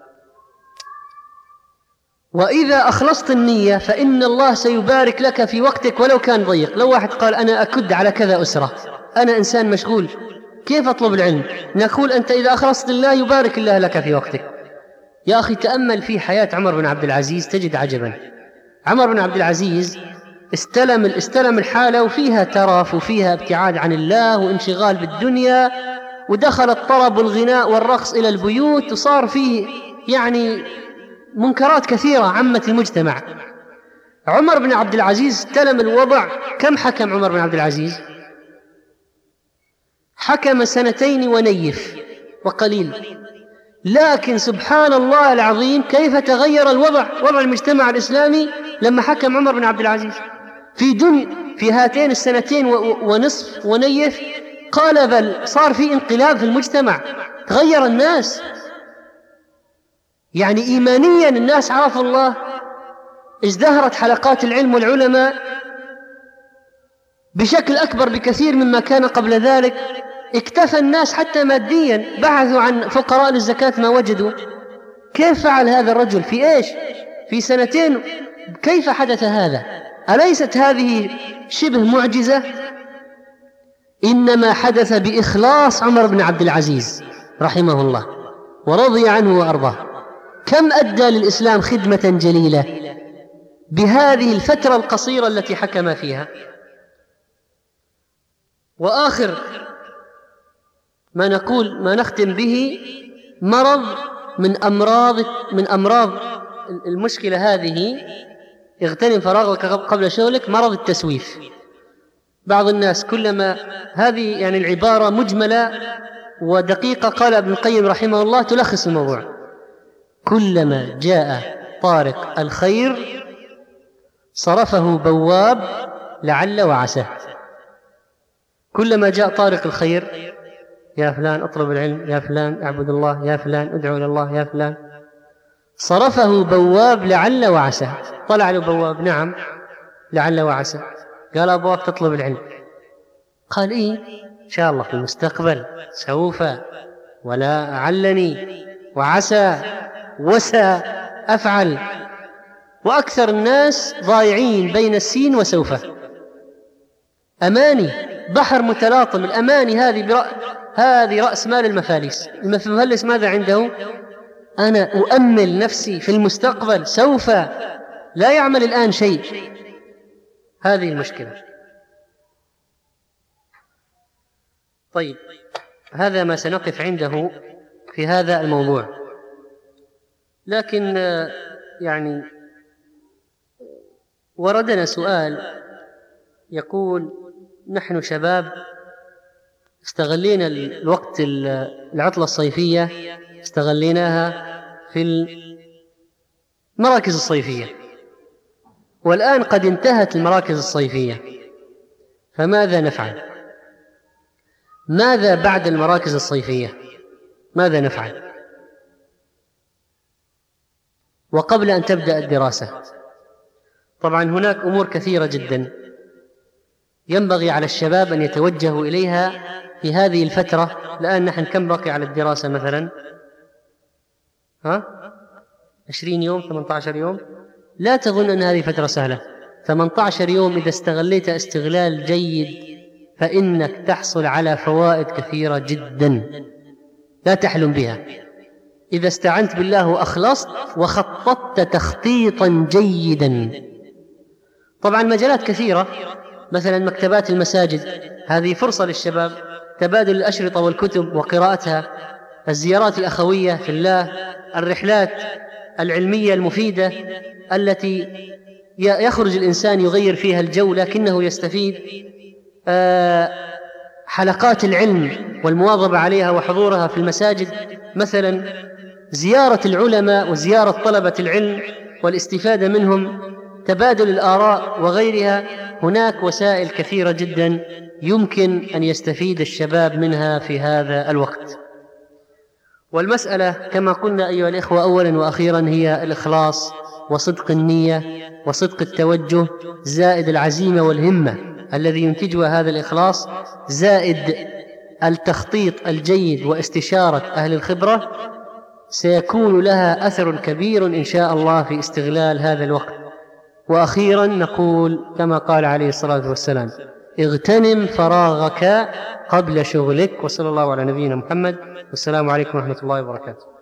وإذا أخلصت النية فإن الله سيبارك لك في وقتك ولو كان ضيق. لو واحد قال أنا أكد على كذا أسرة، أنا إنسان مشغول، كيف أطلب العلم؟ نقول أنت إذا أخلصت لله يبارك الله لك في وقتك. يا أخي تأمل في حياة عمر بن عبد العزيز تجد عجبا. عمر بن عبد العزيز استلم الحالة وفيها ترف وفيها ابتعاد عن الله وانشغال بالدنيا، ودخل الطرب والغناء والرقص إلى البيوت، وصار فيه يعني منكرات كثيرة عمت المجتمع. عمر بن عبد العزيز استلم الوضع. كم حكم عمر بن عبد العزيز؟ حكم 2 سنين ونيف وقليل. لكن سبحان الله العظيم كيف تغير وضع المجتمع الإسلامي لما حكم عمر بن عبد العزيز. في هاتين السنتين ونصف ونيف صار في انقلاب في المجتمع، تغير الناس، يعني إيمانيا الناس عرفوا الله، ازدهرت حلقات العلم والعلماء بشكل أكبر بكثير مما كان قبل ذلك، اكتفى الناس حتى ماديا، بحثوا عن فقراء للزكاة ما وجدوا. كيف فعل هذا الرجل في إيش؟ في سنتين. كيف حدث هذا؟ أليست هذه شبه معجزة؟ إنما حدث بإخلاص عمر بن عبد العزيز رحمه الله ورضي عنه وأرضاه. كم أدى للإسلام خدمة جليلة بهذه الفترة القصيرة التي حكم فيها. وآخر ما نختم به مرض من أمراض المشكلة هذه، اغتنم فراغك قبل شغلك، مرض التسويف. بعض الناس كلما، هذه يعني العبارة مجملة ودقيقة، قال ابن القيم رحمه الله تلخص الموضوع: كلما جاء طارق الخير صرفه بواب لعل وعسى. كلما جاء طارق الخير، يا فلان اطلب العلم، يا فلان اعبد الله، يا فلان ادعو الى الله، يا فلان، صرفه بواب لعل وعسى. طلع له بواب، نعم لعل وعسى، قال أبواب تطلب العلم، قال إيه إن شاء الله في المستقبل سوف، ولا علني وعسى وسى أفعل. وأكثر الناس ضايعين بين السين وسوف، أماني، بحر متلاطم. الأماني هذه رأس مال المفاليس. المفلس ماذا عنده؟ أنا أؤمل نفسي في المستقبل، سوف، لا يعمل الآن شيء. هذه المشكلة. طيب، هذا ما سنقف عنده في هذا الموضوع. لكن يعني وردنا سؤال يقول: نحن شباب استغلينا الوقت، العطلة الصيفية استغليناها في المراكز الصيفية، والآن قد انتهت المراكز الصيفية، فماذا نفعل؟ ماذا بعد المراكز الصيفية؟ ماذا نفعل؟ وقبل أن تبدأ الدراسة، طبعا هناك أمور كثيرة جدا ينبغي على الشباب أن يتوجهوا إليها في هذه الفترة. الآن نحن كم بقي على الدراسة مثلا؟ 20 يوم، 18 يوم. لا تظن أن هذه فترة سهلة. 18 يوم إذا استغليت استغلال جيد فإنك تحصل على فوائد كثيرة جدا لا تحلم بها، إذا استعنت بالله وأخلصت وخططت تخطيطا جيدا. طبعا مجالات كثيرة، مثلا مكتبات المساجد، هذه فرصة للشباب، تبادل الأشرطة والكتب وقراءتها، الزيارات الأخوية في الله، الرحلات العلمية المفيدة التي يخرج الإنسان يغير فيها الجو لكنه يستفيد، حلقات العلم والمواظبة عليها وحضورها في المساجد، مثلا زيارة العلماء وزيارة طلبة العلم والاستفادة منهم، تبادل الآراء وغيرها. هناك وسائل كثيرة جدا يمكن أن يستفيد الشباب منها في هذا الوقت. والمسألة كما قلنا أيها الإخوة أولا وأخيرا هي الإخلاص وصدق النية وصدق التوجه، زائد العزيمة والهمة الذي ينتجها هذا الإخلاص، زائد التخطيط الجيد واستشارة أهل الخبرة، سيكون لها أثر كبير إن شاء الله في استغلال هذا الوقت. وأخيرا نقول كما قال عليه الصلاة والسلام: اغتنم فراغك قبل شغلك. وصلى الله على نبينا محمد، والسلام عليكم ورحمة الله وبركاته.